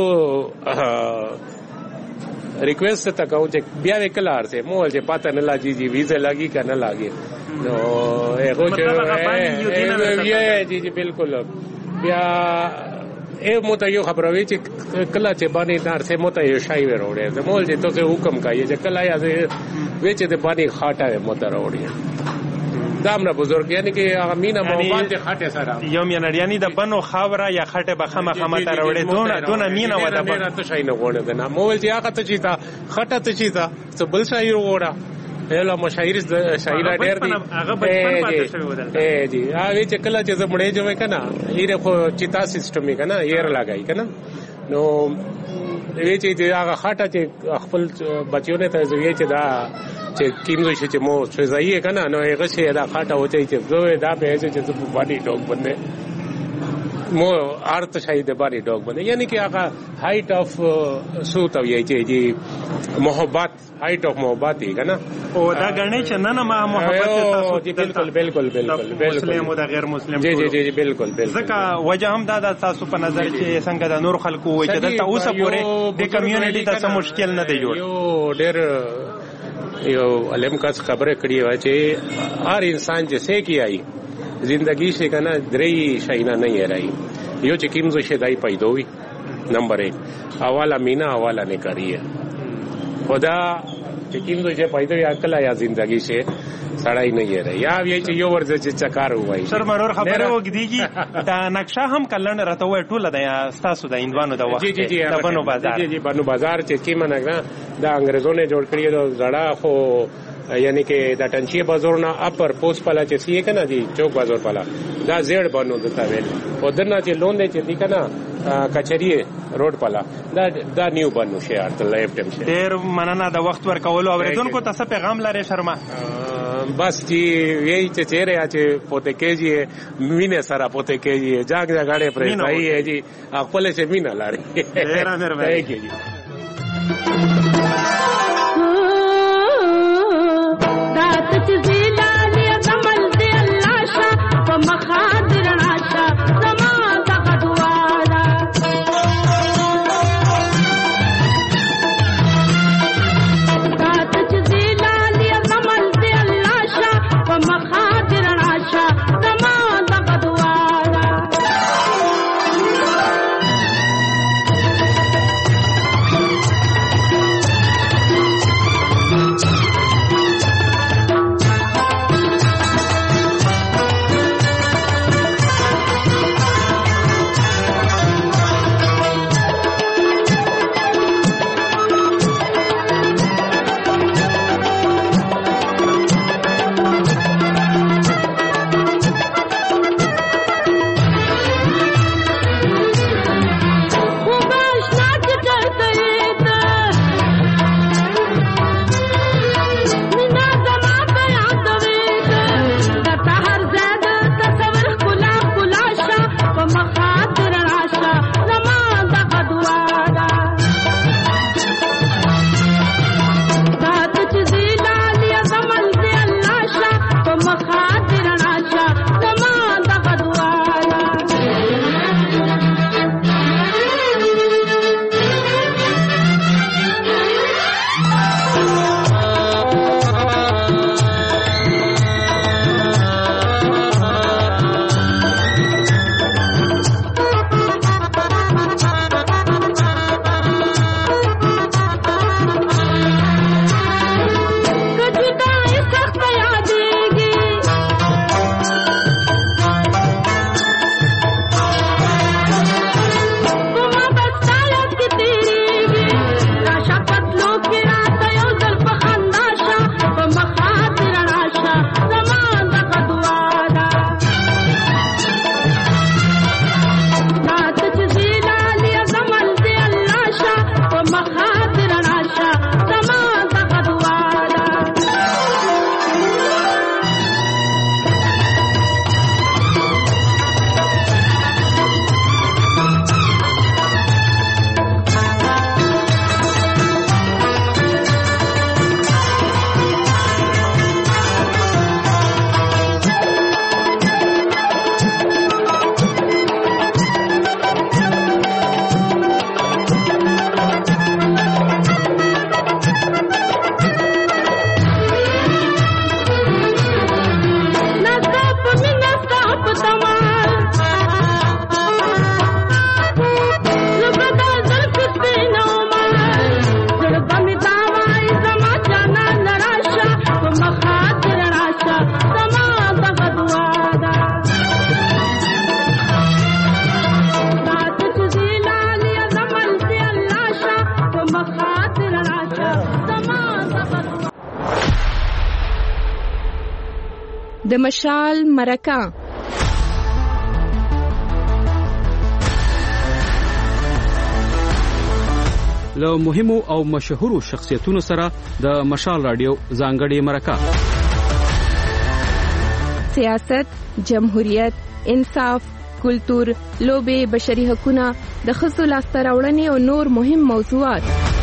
रिक्वेस्ट तक आऊं चे बिया वे कलार से मोल चे पता न लागी जी वीजा लगी का न लागे नो ए हो चे ये जी जी बिल्कुल बिया ए मोता यो खबर वेचे कला चे बानी नार से मोता यो शाई वे रोड़े से मोल चे तो से हुक्म का ये जे कला या से वेचे ते बानी खाटा है मोता रोड़ी دامنا بزرگ یعنی کہ امینا موبایل د خټه سره یوم یعنی د بنو خاوره یا خټه بخمه خمه تر وړې دونه دونه مینا ودا بنو ته شي نه غوړه ده نه موبایل چې هغه ته چیتا خټه ته چیتا څه بل شاعر وړه هله مشاعر شاعر ډېر دي هغه بچپن پاتې شوی ودل اے جی هغه چې کله چې زمړې جوړ کنا یې خو چیتا سیستم یې کنا یې لګای کنا نو وی چې هغه خټه چې خپل بچیونه ته زوی چې دا چې کیمزو شي چې مو څه ځای کنه نو هغه چې دا خاطه وته چې زوی دا به چې چې په باندې ډوګ باندې مو ارت شای د باندې ډوګ باندې یعنی کہ هغه هایټ اف سوت او یی چې محبت هایټ اف محبت دی کنه او دا غنی چې نه نه ما محبت تاسو جی بالکل بالکل بالکل مسلم او د غیر مسلم جی جی جی بالکل بالکل ځکه وجه هم دا تاسو په نظر کې څنګه د نور خلکو وي چې دلته اوسه پورې د کمیونټي ته څه مشکل نه دی جوړ یو ډېر یو علم کا خبره کړی و چې هر انسان جسے کی آئی زندگی سے کنا درې شاینا نه یې راي یو چې کیمزو شه دای پیدا وي نمبر ایک اوالا مینا اوالا نه کریه خدا چې کیمزو شه پیدا یا کلا یا زندگی سے سړای نه یې راي یا یې چې یو ورځ چې چکار وای سر مرور خبره وګدیږي دا نقشه هم کلن راته وای ټوله د تاسو د اندوانو د وخت جی جی جی بنو بازار جی جی بنو بازار چې کیمه نه دا انګريزو نے جوړ کړی دا زړه خو یعنی کہ دا ټنچی بازار نه اپر پوس پلا چې سی کنه دی چوک بازار پلا دا زیړ بنو دتا ویل او دنه چې لون دی چې دی کنه کچری روډ پلا دا دا نیو بنو شي ارته لایف ټیم شي ډیر مننه د وخت ورکولو اوریدونکو ته څه پیغام لري شرما بس چې یی چې چیرې چې پوتې کېږي مینه سره پوتې کېږي جاګ جاګړې پرې ځای دی خپل چې مینه لري ډیر مهرباني د مشال مرکه. له مهمو او مشهورو شخصیتونو سره د مشال رادیو ځانګړې مرکه. سیاست، جمهوریت، انصاف، کلتور، لوبې، بشري حقوقونه، د ښځو لاسته راوړنې او نور مهم موضوعات.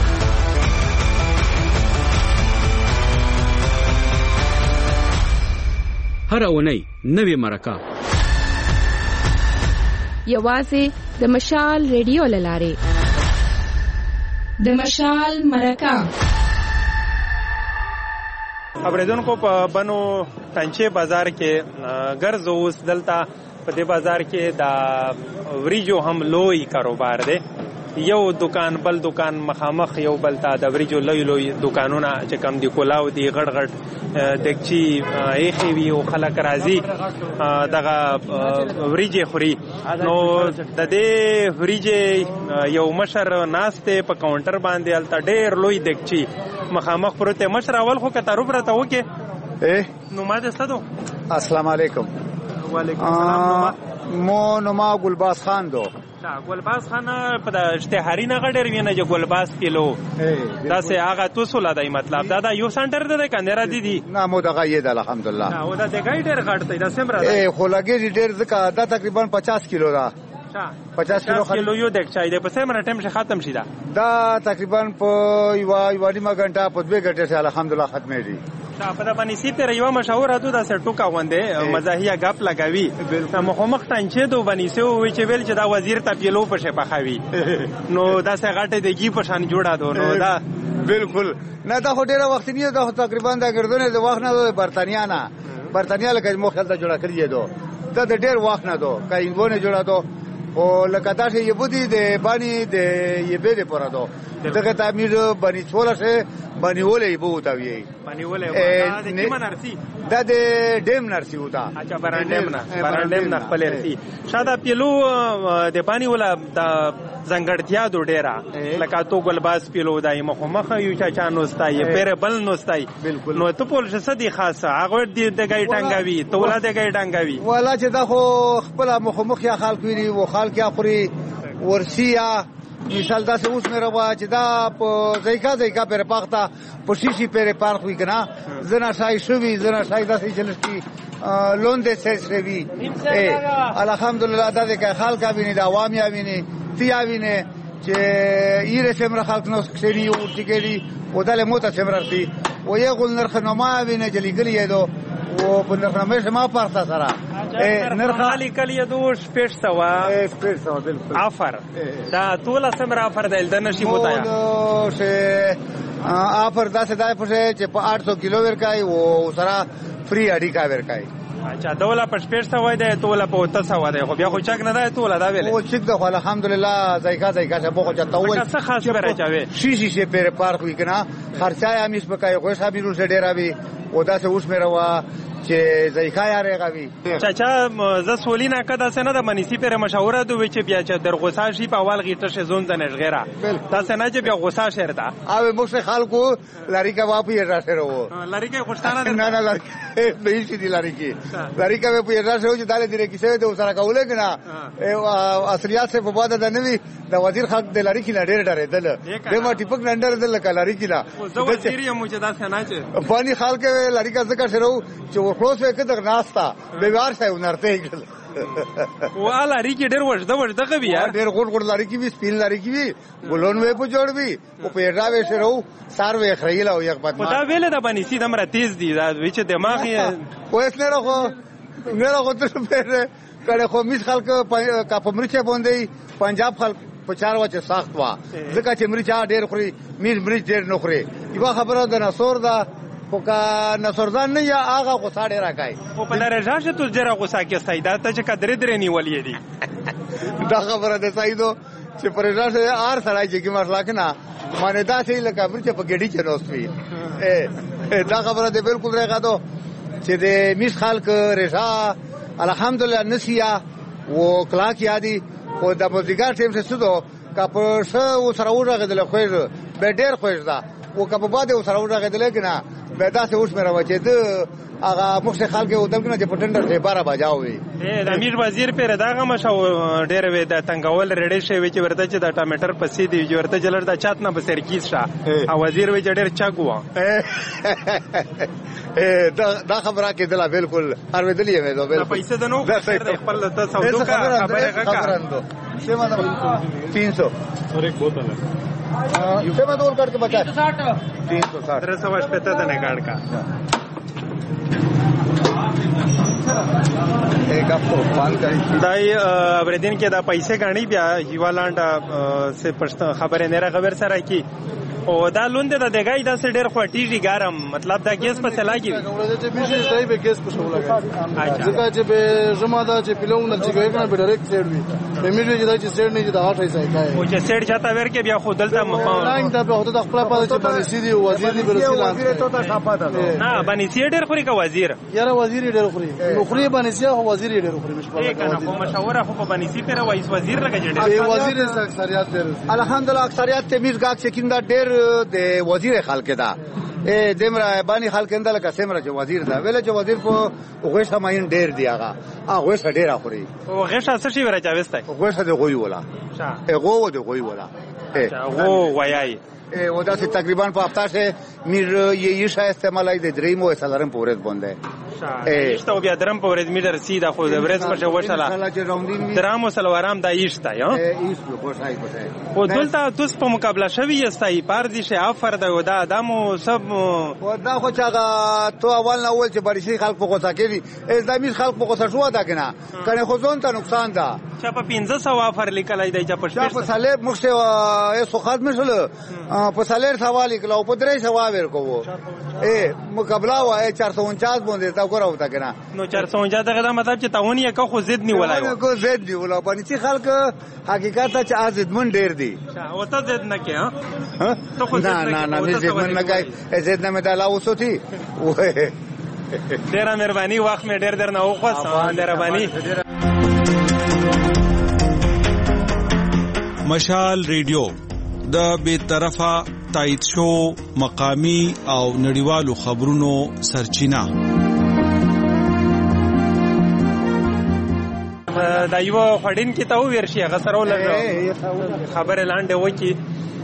هر اونۍ نوې مرکه یوازې د مشال ریډیو له لارې. د مشال مرکه. اوریدونکو په بنو تنچې بازار کې ګرځو. اوس دلته په دې بازار کې د وریجو هم لوی کاروبار دی. یو دکان بل دکان مخامخ یو بل ته د وریجو لوی لوی دکانونه چې کم دي کولاو دي غټ غټ دکچی ایخي وی او خلک راځي دغه وریجې خوري. نو د دې وریجې یو مشر ناشته په کاونټر باندې الته ډېر لوی دکچی مخامخ پروته. مشر اول خو که تعارف راته وکې. نو ما دې ستدو. السلام علیکم. وعلیکم السلام. مو نوما ګلباز خان دو. ګلباز خان په د اشتهاري نه غډر وینه چې ګلباز کیلو دا سه هغه توسو لدای مطلب دا دا یو سنټر ده کنه را دي دي نه مو دغه یې د الحمدلله. او دا د ګایډر غړته دا سم را ده. اے خو لګي ډیر ځکه دا تقریبا پچاس کیلو دا. پچاس کیلو کیلو یو دک چای دی په سم را ټیم شه ختم شي دا. دا تقریبا په یو یو نیمه غنټه په دوه غنټه سره الحمدلله ختمه دي. دا په باندې سي پر یو مشهور اته دا سر ټوکا وندې مزاحیه غپ لګاوي. مخمخ تنچې دو باندې سو وی چې ویل چې دا وزیر ته پیلو په شه پخاوي. نو دا سه غټه دیږي په شان جوړا دو. نو دا بالکل نه دا هډیره وخت نه دا تقریبا دا ګردونه د وخت نه برتانیا نه برتانیا لکه مو خل ته جوړا کړی دو. دا د ډیر وخت نه دو کاینونه جوړا دو او لکه دا چې یبودي د باندې د یبه د پورا دو دغه تعمیر باندې څوله شه باندې ولې بو تا وی باندې ولې دا د کیما نرسي دا د ډیم نرسي وتا. اچھا بران ډیم نه بران ډیم نه خپل نرسي شاده پیلو د باندې ولا د زنګړتیا دو ډیرا لکه تو ګلباز پیلو دای مخمخ یو چا چا نوستای پیر بل نوستای. نو ته پول څه دي خاصه هغه د ګای ټنګاوي ته ولا د ګای ټنګاوي ولا چې دا خو خپل مخمخ یا خلک ویری و خلک اخري ورسیا مثال دا سه اوس مې روا چې دا په ځایکا ځایکا پر پاخته په شیشي پر پارخ وی کنه زنا شای شوی زنا شای دا سه چلستی لون دې سه شوی. الحمدلله دا دې خلک اوینه د عوام اوینه تی اوینه چې ایره سمره خلک نو کړي او ټیګري او دله موته سمرتي او یو ګل نرخ نو ما اوینه جلی ګلی دو او په نرخ مې ما پارتا سره نرخ علی کلی دوش پېښ سوا پېښ سوا بالکل افر دا ټول سمره افر دل د نشي متایا شه افر دا څه دای پښه چې په आठ सौ کیلو ورکای او سره فری اډی کا ورکای. اچھا دوله پښ پېښ سوا دی توله په وته سوا دی خو بیا خو چک نه دی توله دا ویل او چک د خو الحمدلله ځایکا ځایکا څه بوخه چتا وای څه خاص به راچوي شي شي شه پر پارک وی کنه خرچای امیس بکای خو صاحب رو سه ډیر اوی او دا څه اوس مې روا چې ځایکا یاره غوي. چاچا ز سولینا کدا سنه د منیسی پر مشوره دوی چې بیا چې در غوسه شي په اول غیټه شه زون د نشغیره دا سنه چې بیا غوسه شردا او موږ خلکو لاری کا واپی راشه وو لاری کا خوشتانه نه نه لاری به شي دی لاری کی لاری کا په راشه وو چې داله دی کیسه د سره کوله کنه اصلیات سے په بعد د نوی د وزیر خلک د لاری کی ډېر ډېر دل د ما ټیپک نندر دل ک لاری کی لا زه وزیر یم چې دا سنه چې باندې خلک لاری کا ذکر شروع چې خلاص وکړه ناستا به وار شای ونرته کړل والا ریکی ډېر ورځ د ورځ دغه بیا ډېر غوړ غوړ لاري کی وی سپیل لاري کی وی ګلون وې په جوړ وی او پیډا وې شرو سار وې خړیلا او یک بد ما دا ویله د باندې سي دمره تیز دی دا وچ دماغ یې اوس نه راغو نه راغو ته په کړه خو میس خلک کا په مرچه باندې پنجاب خلک په چار وچه سخت وا ځکه چې مرچا ډېر خوري میز مرچ ډېر نه خوري یو خبره د نصور دا خو کا نصرزان نه یا هغه غوسه ډیر راکای او په درجه چې تو جره غوسه کې سیدا ته چې قدرې درې نیولې دي دا خبره ده سیدو چې پرېځه سره آر سړای چې مسله کنه مانه دا سي لکه برچ په ګډي کې نوستوي دا خبره ده بالکل راغادو چې د میس خلک رضا الحمدلله نسیا و کلاک یادي خو د مزګار ټیم څه سودو کا په شو سره ورغه د لخوا به ډیر خوښ ده او کله په باندې سره ورغه د لګنه به داسې اوس مې راوچې ده هغه مخ څخه خلک ودل کنه چې پټندر ته بارا بجاو وي د امیر وزیر پر داغه مشو ډېر وې د تنګول رډې شوی چې ورته چې د ټامیټر پسې دی چې ورته جلر د چات نه بسر کیس شه او وزیر وې ډېر چاګوا دا خبره کې دلا بالکل هر ودلې مې دو بالکل پیسې د نو خپل د سودو کا خبره غکا سیما तीन सौ और एक बोतल है सेमा दो काट के बचा तीन सौ साठ तेरह सौ पचहत्तर देने कार्ड का एक आपको पान का दाई अबरेदीन के दा पैसे गाणी बया हिवालांड से खबर नेरा खबर सर की او دا لوند د دګای د سډر خوټیږي ګرم مطلب دا ګیس په چلاږي ورته چې میشي دای به ګیس په شو لګا ځکه چې به زما دا چې پلوونه چې ګورنه به ډایرکټ سیډ وي به میږي چې دا چې سیډ نه چې دا هاټای ځای کای او چې سیډ چاته ور کې بیا خو دلته نه دا به هوته د خپل په چې باندې سیدی وزیر دی برسیل وزیر ته تا شاپات نه باندې سیډر خوري کا وزیر یاره وزیر ډیر خوري نو خوري باندې سیا هو وزیر ډیر خوري مش په کنه خو مشوره خو په باندې سی پر وایس وزیر لګا جوړ دی وزیر اکثریت ډیر الحمدلله اکثریت ته میز گاک چې کیندا ډیر د وزیر خلک دا ا دمرا باندې خلک اندل کا سمره چې وزیر دا ویل چې وزیر په غوښه ماین ډیر دی هغه هغه غوښه ډیر اخوري او غوښه څه شي ورچا وسته غوښه د غوي ولا هغه د غوي ولا هغه وایي او دا چې تقریبا په هفته سے میر یې شای استعمالای د دریم او سلرم پورې باندې ایشته بیا درم په ورځ میډر سیده خو د ورځ په وشاله درام او سلوارام دا ایشته یا ایشته کوشای کوشای او دلته توس په مقابله شوی استای پار دي شه افر دا ودا ادمو سب او دا خو چاغه تو اول نه اول چې بریشي خلک په غوسه کوي ازدامي خلک په غوسه شو دا کنه کنه خو ځون ته نقصان ده چا په پنځه سو افر لیکلای دی چې په شپږ په ساله مخ ته سو خدمت شول په سالر سوال کړو په درې سوال ورکو اے مقابله وای چار سو انچاس باندې تا کوراو تا کنه نو چار سو انچاس دا مطلب چې تاونی یک خو زید نی ولای کو زید دی ولا باندې چې خلک حقیقت چې ازید من ډیر دی او ته زید نه کې ها ته خو نه نه نه زید من نه کوي زید نه مدالا وسوتی ډیر مهرباني وخت مې ډیر در نه اوخص مهرباني مشال ریډیو د بے طرفه تایید شو مقامی او نړیوالو خبرونو سرچینه دا یو خړین کې ته ورشي هغه سره ولګو خبره لاندې وکی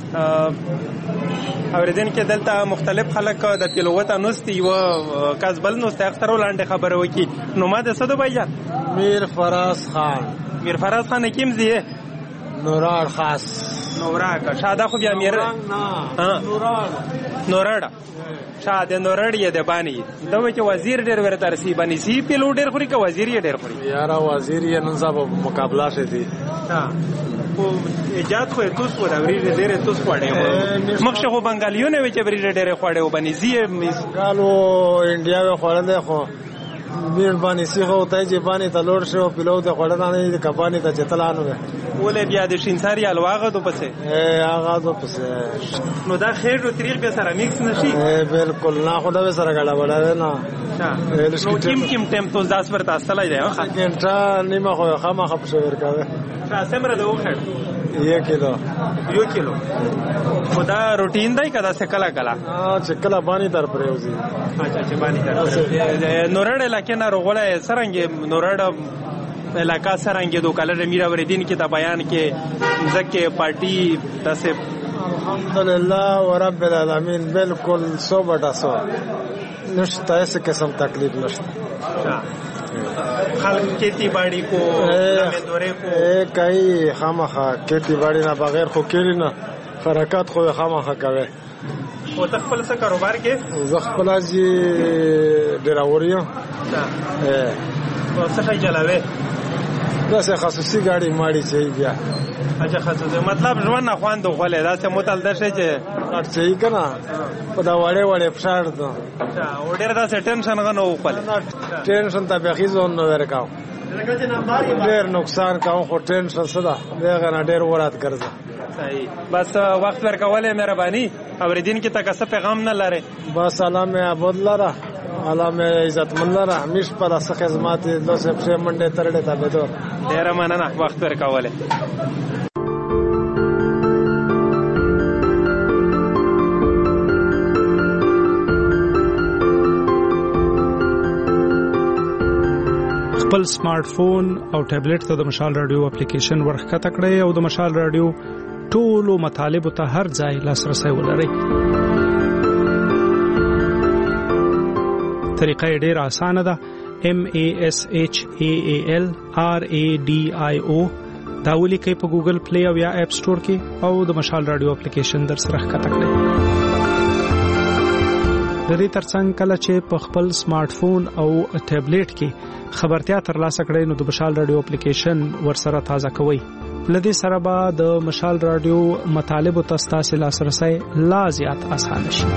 اوریدن کې دلته مختلف خلک د تلوت انوستي یو کسبل نو ستخترو لاندې خبره وکی نو ما د صدو بایجان میر فراز خان میر فراز خان کیم زیه نورار خاص نوراک شاده خو بیا میر ها نورار نورړ شاده نورړ یې د بانی دا و چې وزیر ډېر ورته رسی بانی سی پیلو ډېر خوري که وزیر یې ډېر خوري یاره وزیر یې نن صاحب مقابله شه دي ها کو ایجاد خو توس کو دا وری ډېر توس خوړې مخشه خو بنگالیونه و چې وری ډېر خوړې و بانی زی ګالو انډیا و خوړل خو میر باندې سیخه ته چې باندې تلور شو پیلو ته خوړل نه د کبانی ته چتلانو ولې بیا د شینساری الواغه دو پسه ا هغه دو پسه نو دا خیر او طریق به سره میکس نشي بالکل نه خدا به سره غړا وړا نه نو کیم کیم ټیم تو داس ورته اصله دی ها ګنټه نیمه خو خامہ خپ شو ورکاوه سمره دو خیر یو کیلو یو کیلو خدا روټین دی کدا څه کلا کلا ا چې کلا باندې تر پروزي اچھا چې باندې تر نورړ لکه نه رغله سرنګ نورړ علاقہ سرنګ دو کلر میرا وردین کی دا بیان کې ځکه پارٹی تاسو الحمدلله ورب العالمین بالکل سو بٹا سو نشته ایسے قسم تکلیف نشته خلق کھیتی باڑی کو دورے کو کئی خامخا کھیتی باڑی نه بغیر خو کېری نه حرکت خو خامخا کوي او تخپل څه کاروبار کې زخپل جی ډراوریا اه او څه چلاوي دا څه خصوصي گاڑی ماړي چي بیا اچھا خصوصي مطلب ژوند نه خواند غولې دا څه متل درشه چې اچھا کنا په دا وړې وړې فشار ده او ډېر دا ټینشن غنو خپل ټینشن ته به خيزون نو ورکاو ډېر نقصان کاو خو ټینشن صدا دغه نه ډېر ورات ګرځي صحیح بس وخت ورکولې مهرباني اوریدین کې تاسو څه پیغام نه لاره بس سلام عبد لاره علامه عزت من لاره همیش پر اس خدمات دو سه منډه ترډه تا بده ډېر مننه وخت ورکولې خپل سمارټ فون او ټابلیټ ته د مشال رادیو اپلیکیشن ورخکته کړئ او د مشال رادیو ټولو مطالبو ته هر ځای لاسرسي ولرئ. طریقه یې ډېره اسانه ده. M A S H A A L R A D I O دا ولیکئ په ګوګل پلی او یا اپ سٹور کې او د مشال رادیو اپلیکیشن در سره ښکته کړئ. د دې ترڅنګ کله چې په خپل سمارټ فون او ټابلیټ کې خبرتیا ترلاسه کړئ نو د مشال رادیو اپلیکیشن ورسره تازه کوئ. لدې سره به د مشال رادیو مطالبو ته ستاسو لاسرسي لا زیات اسانه شي.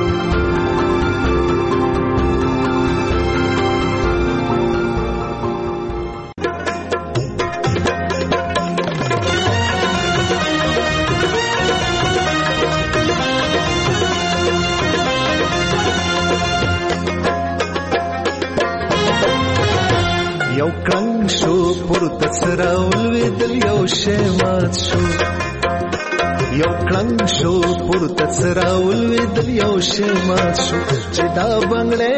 یو کلنګ شو پورته سره ولوېدل یو شی مات شو یو کلنګ شو پورته سره ولوېدل یو شی مات شو چې دا بنگړې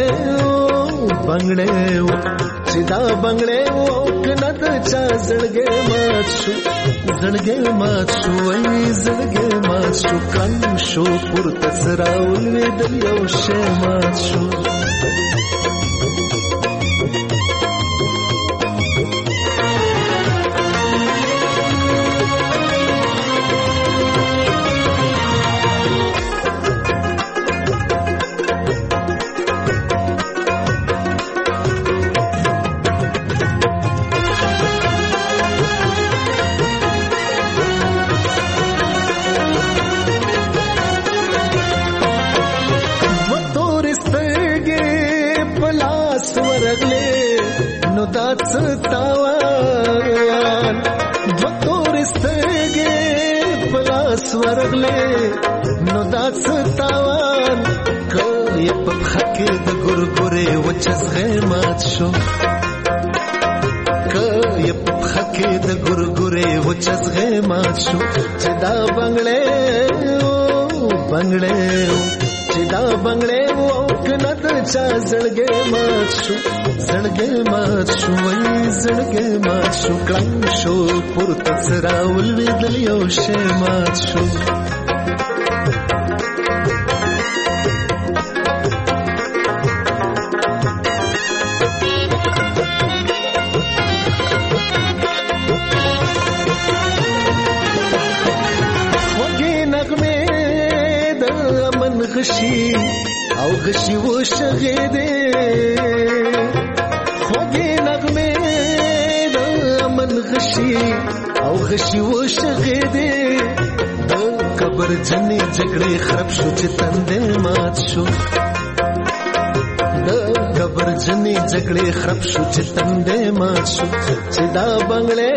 بنگړې چې دا بنگړې و کنه د چا زړګې مات شو زړګې مات شو ای زړګې مات شو کلنګ شو پورته سره ولوېدل یو شی مات شو. ستاوان دو تور سترګې پلاس ورغلې نو دا ستاوان کله په خکې د ګورګورې وچزغې مات شو کله په خکې د ګورګورې وچزغې مات شو چې دا بنگړې بنگړې چې دا بنگړې و کنه د چا زړګې مات شو زړګې مات شو ای زړګې مات شو کلنګ شو پورته سره ولوېدل یو شی مات شو. خوږې نغمې د امن غشي او غشي و شغېدې خوږې نغمې د امن غشي او غشي و شغېدې د قبر جنې جګړې خراب شو چې تندې مات شو د قبر جنې جګړې خراب شو چې تندې مات شو چې دا بنگړې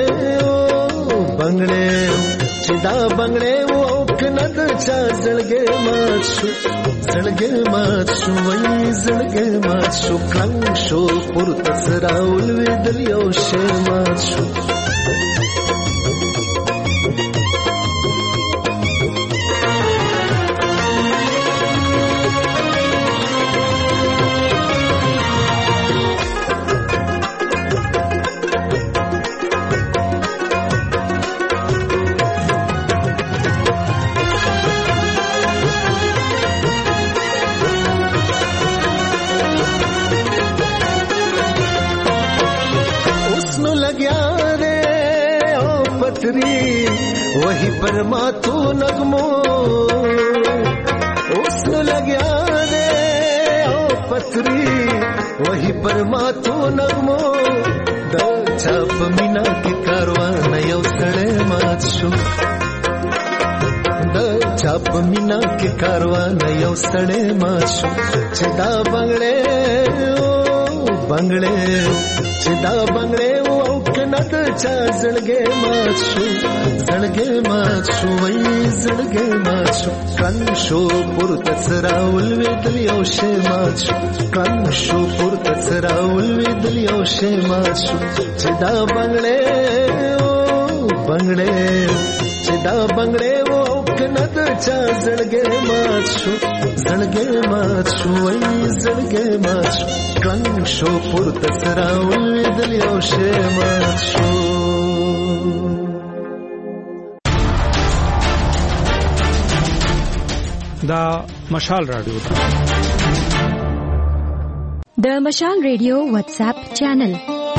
بنگړې چې دا بنگړې و کنه د چا زړګې مات شو زړګې مات شو ای زړګې مات شو کلنګ شو پورته سره ولوېدل یو شی مات شو. वही पर माथो नगमो उसनो लग्या रे ओ पथरी वही पर माथो नगमो द छाप मीना के कारवान यौ सड़े मात शो द छाप मीना के कारवान यौ सड़े मात शो छदा बंगड़े ओ बंगड़े छदा बंगड़े ओ कनद चा जड़गे मात शो जड़गे मात शो वही जड़गे मात शो कन शो पुर तसरा उल्वे दलियो शे मात शो कन शो पुर तसरा उल्वे दलियो शे मात शो छदा बंगड़े ओ बंगड़े छदा बंगड़े ओ کنه د چا زړګې مات شو زړګې مات شو ای زړګې مات شو کلنګ شو پورته سره ولېدل یو شی مات شو دا مشال رادیو ده. د مشال ریډیو واتس اپ چینل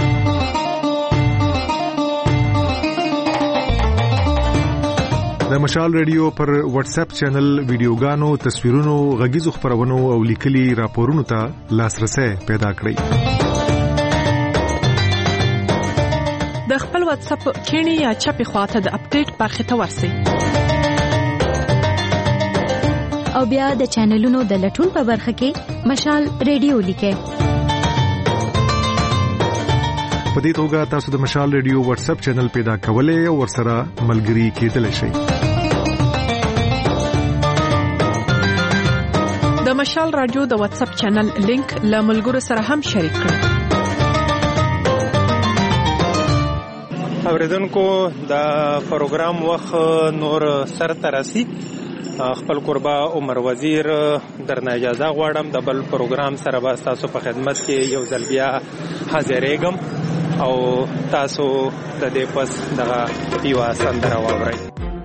د مشال ریډیو پر واتس اپ چینل ویډیوګانو، تصویرونو، غږیزو خبرونو او لیکلي راپورونو ته لاسرسي پیدا کړئ. د خپل واتس اپ کینی یا چپی خواته د اپډیټ برخه ته ورسئ او بیا د چینلونو د لټون په برخه کې مشال ریډیو لیکئ. په دې توګه تاسو د مشال ریډیو واتس اپ چینل پیدا کولای او ورسره ملګري کېدلی شئ. د مشال رادیو د واتس اپ چینل لینک له ملګرو سره هم شریک کړئ. اوریدونکو دا پروګرام وخت نور سر ترسي خپل قربا عمر وزیر درنه اجازه غواړم د بل پروګرام سره به تاسو په خدمت کې یو ځل بیا حاضرېږم او تاسو د دې پس دغه یوه سندره واورئ.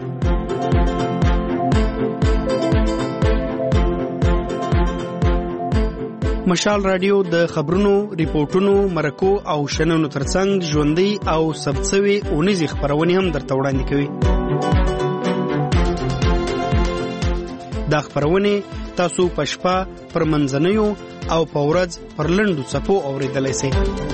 مشال رادیو د خبرونو، ریپورتونو، مرکو او شننو ترڅنګ ژوندۍ او ثبتسوي اونیزې خبرونه هم درته وړاندې کوي. دا خبرونه تاسو په شپه پر منځنیو او په ورځ پر لنډو څپو اوریدلای شئ.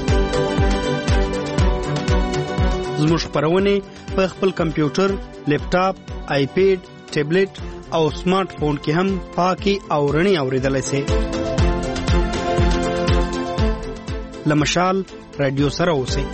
زموږ خبرونه په خپل کمپیوټر، لیپټاپ، آیپیډ، ټابلیټ او سمارټ فون کې هم پاکي او رڼي اوریدلای شئ. لمشال رادیو سره اوسئ.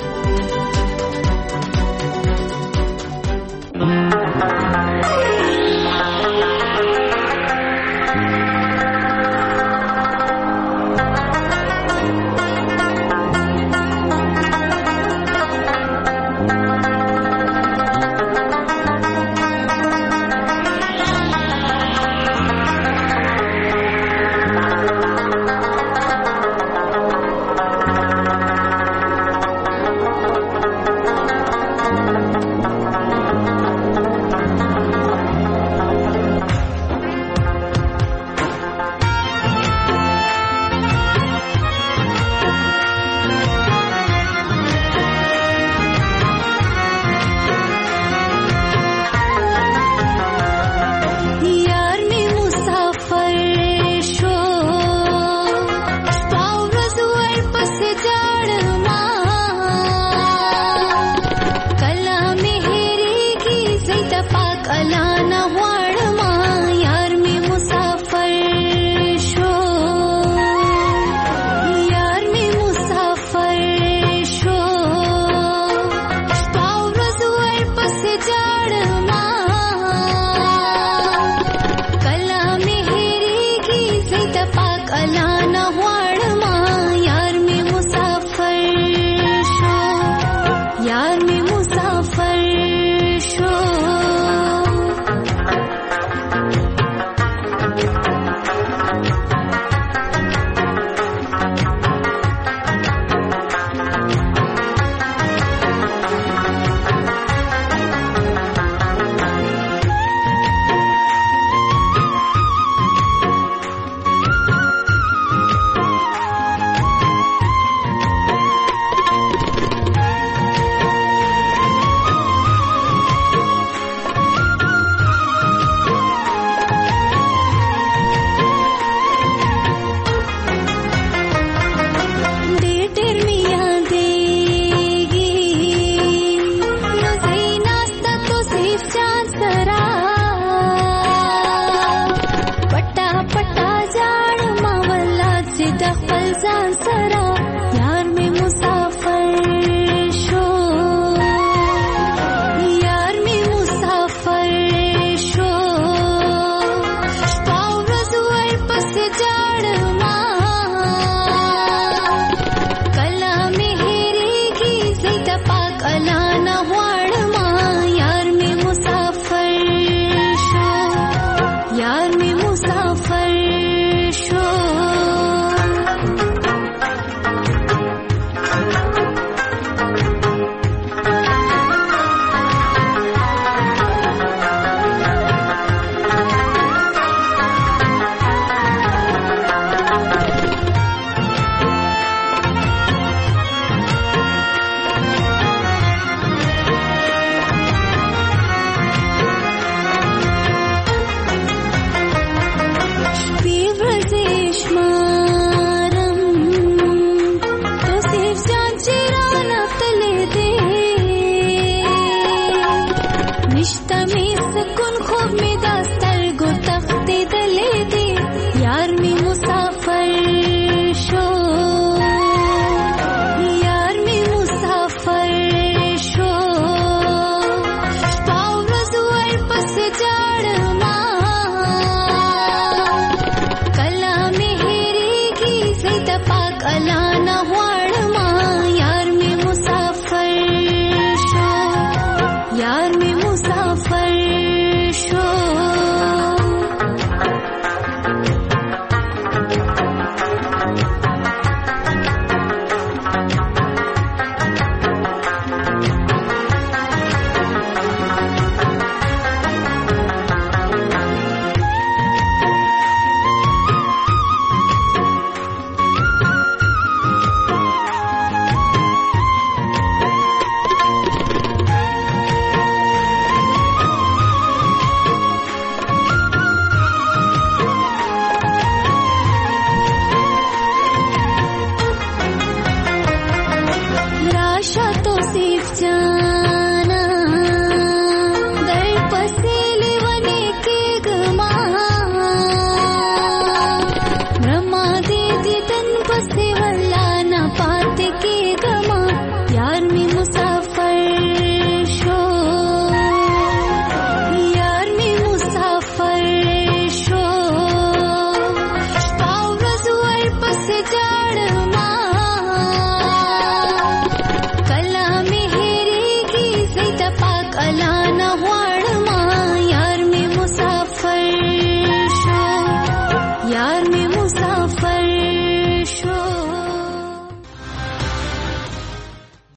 آصف جان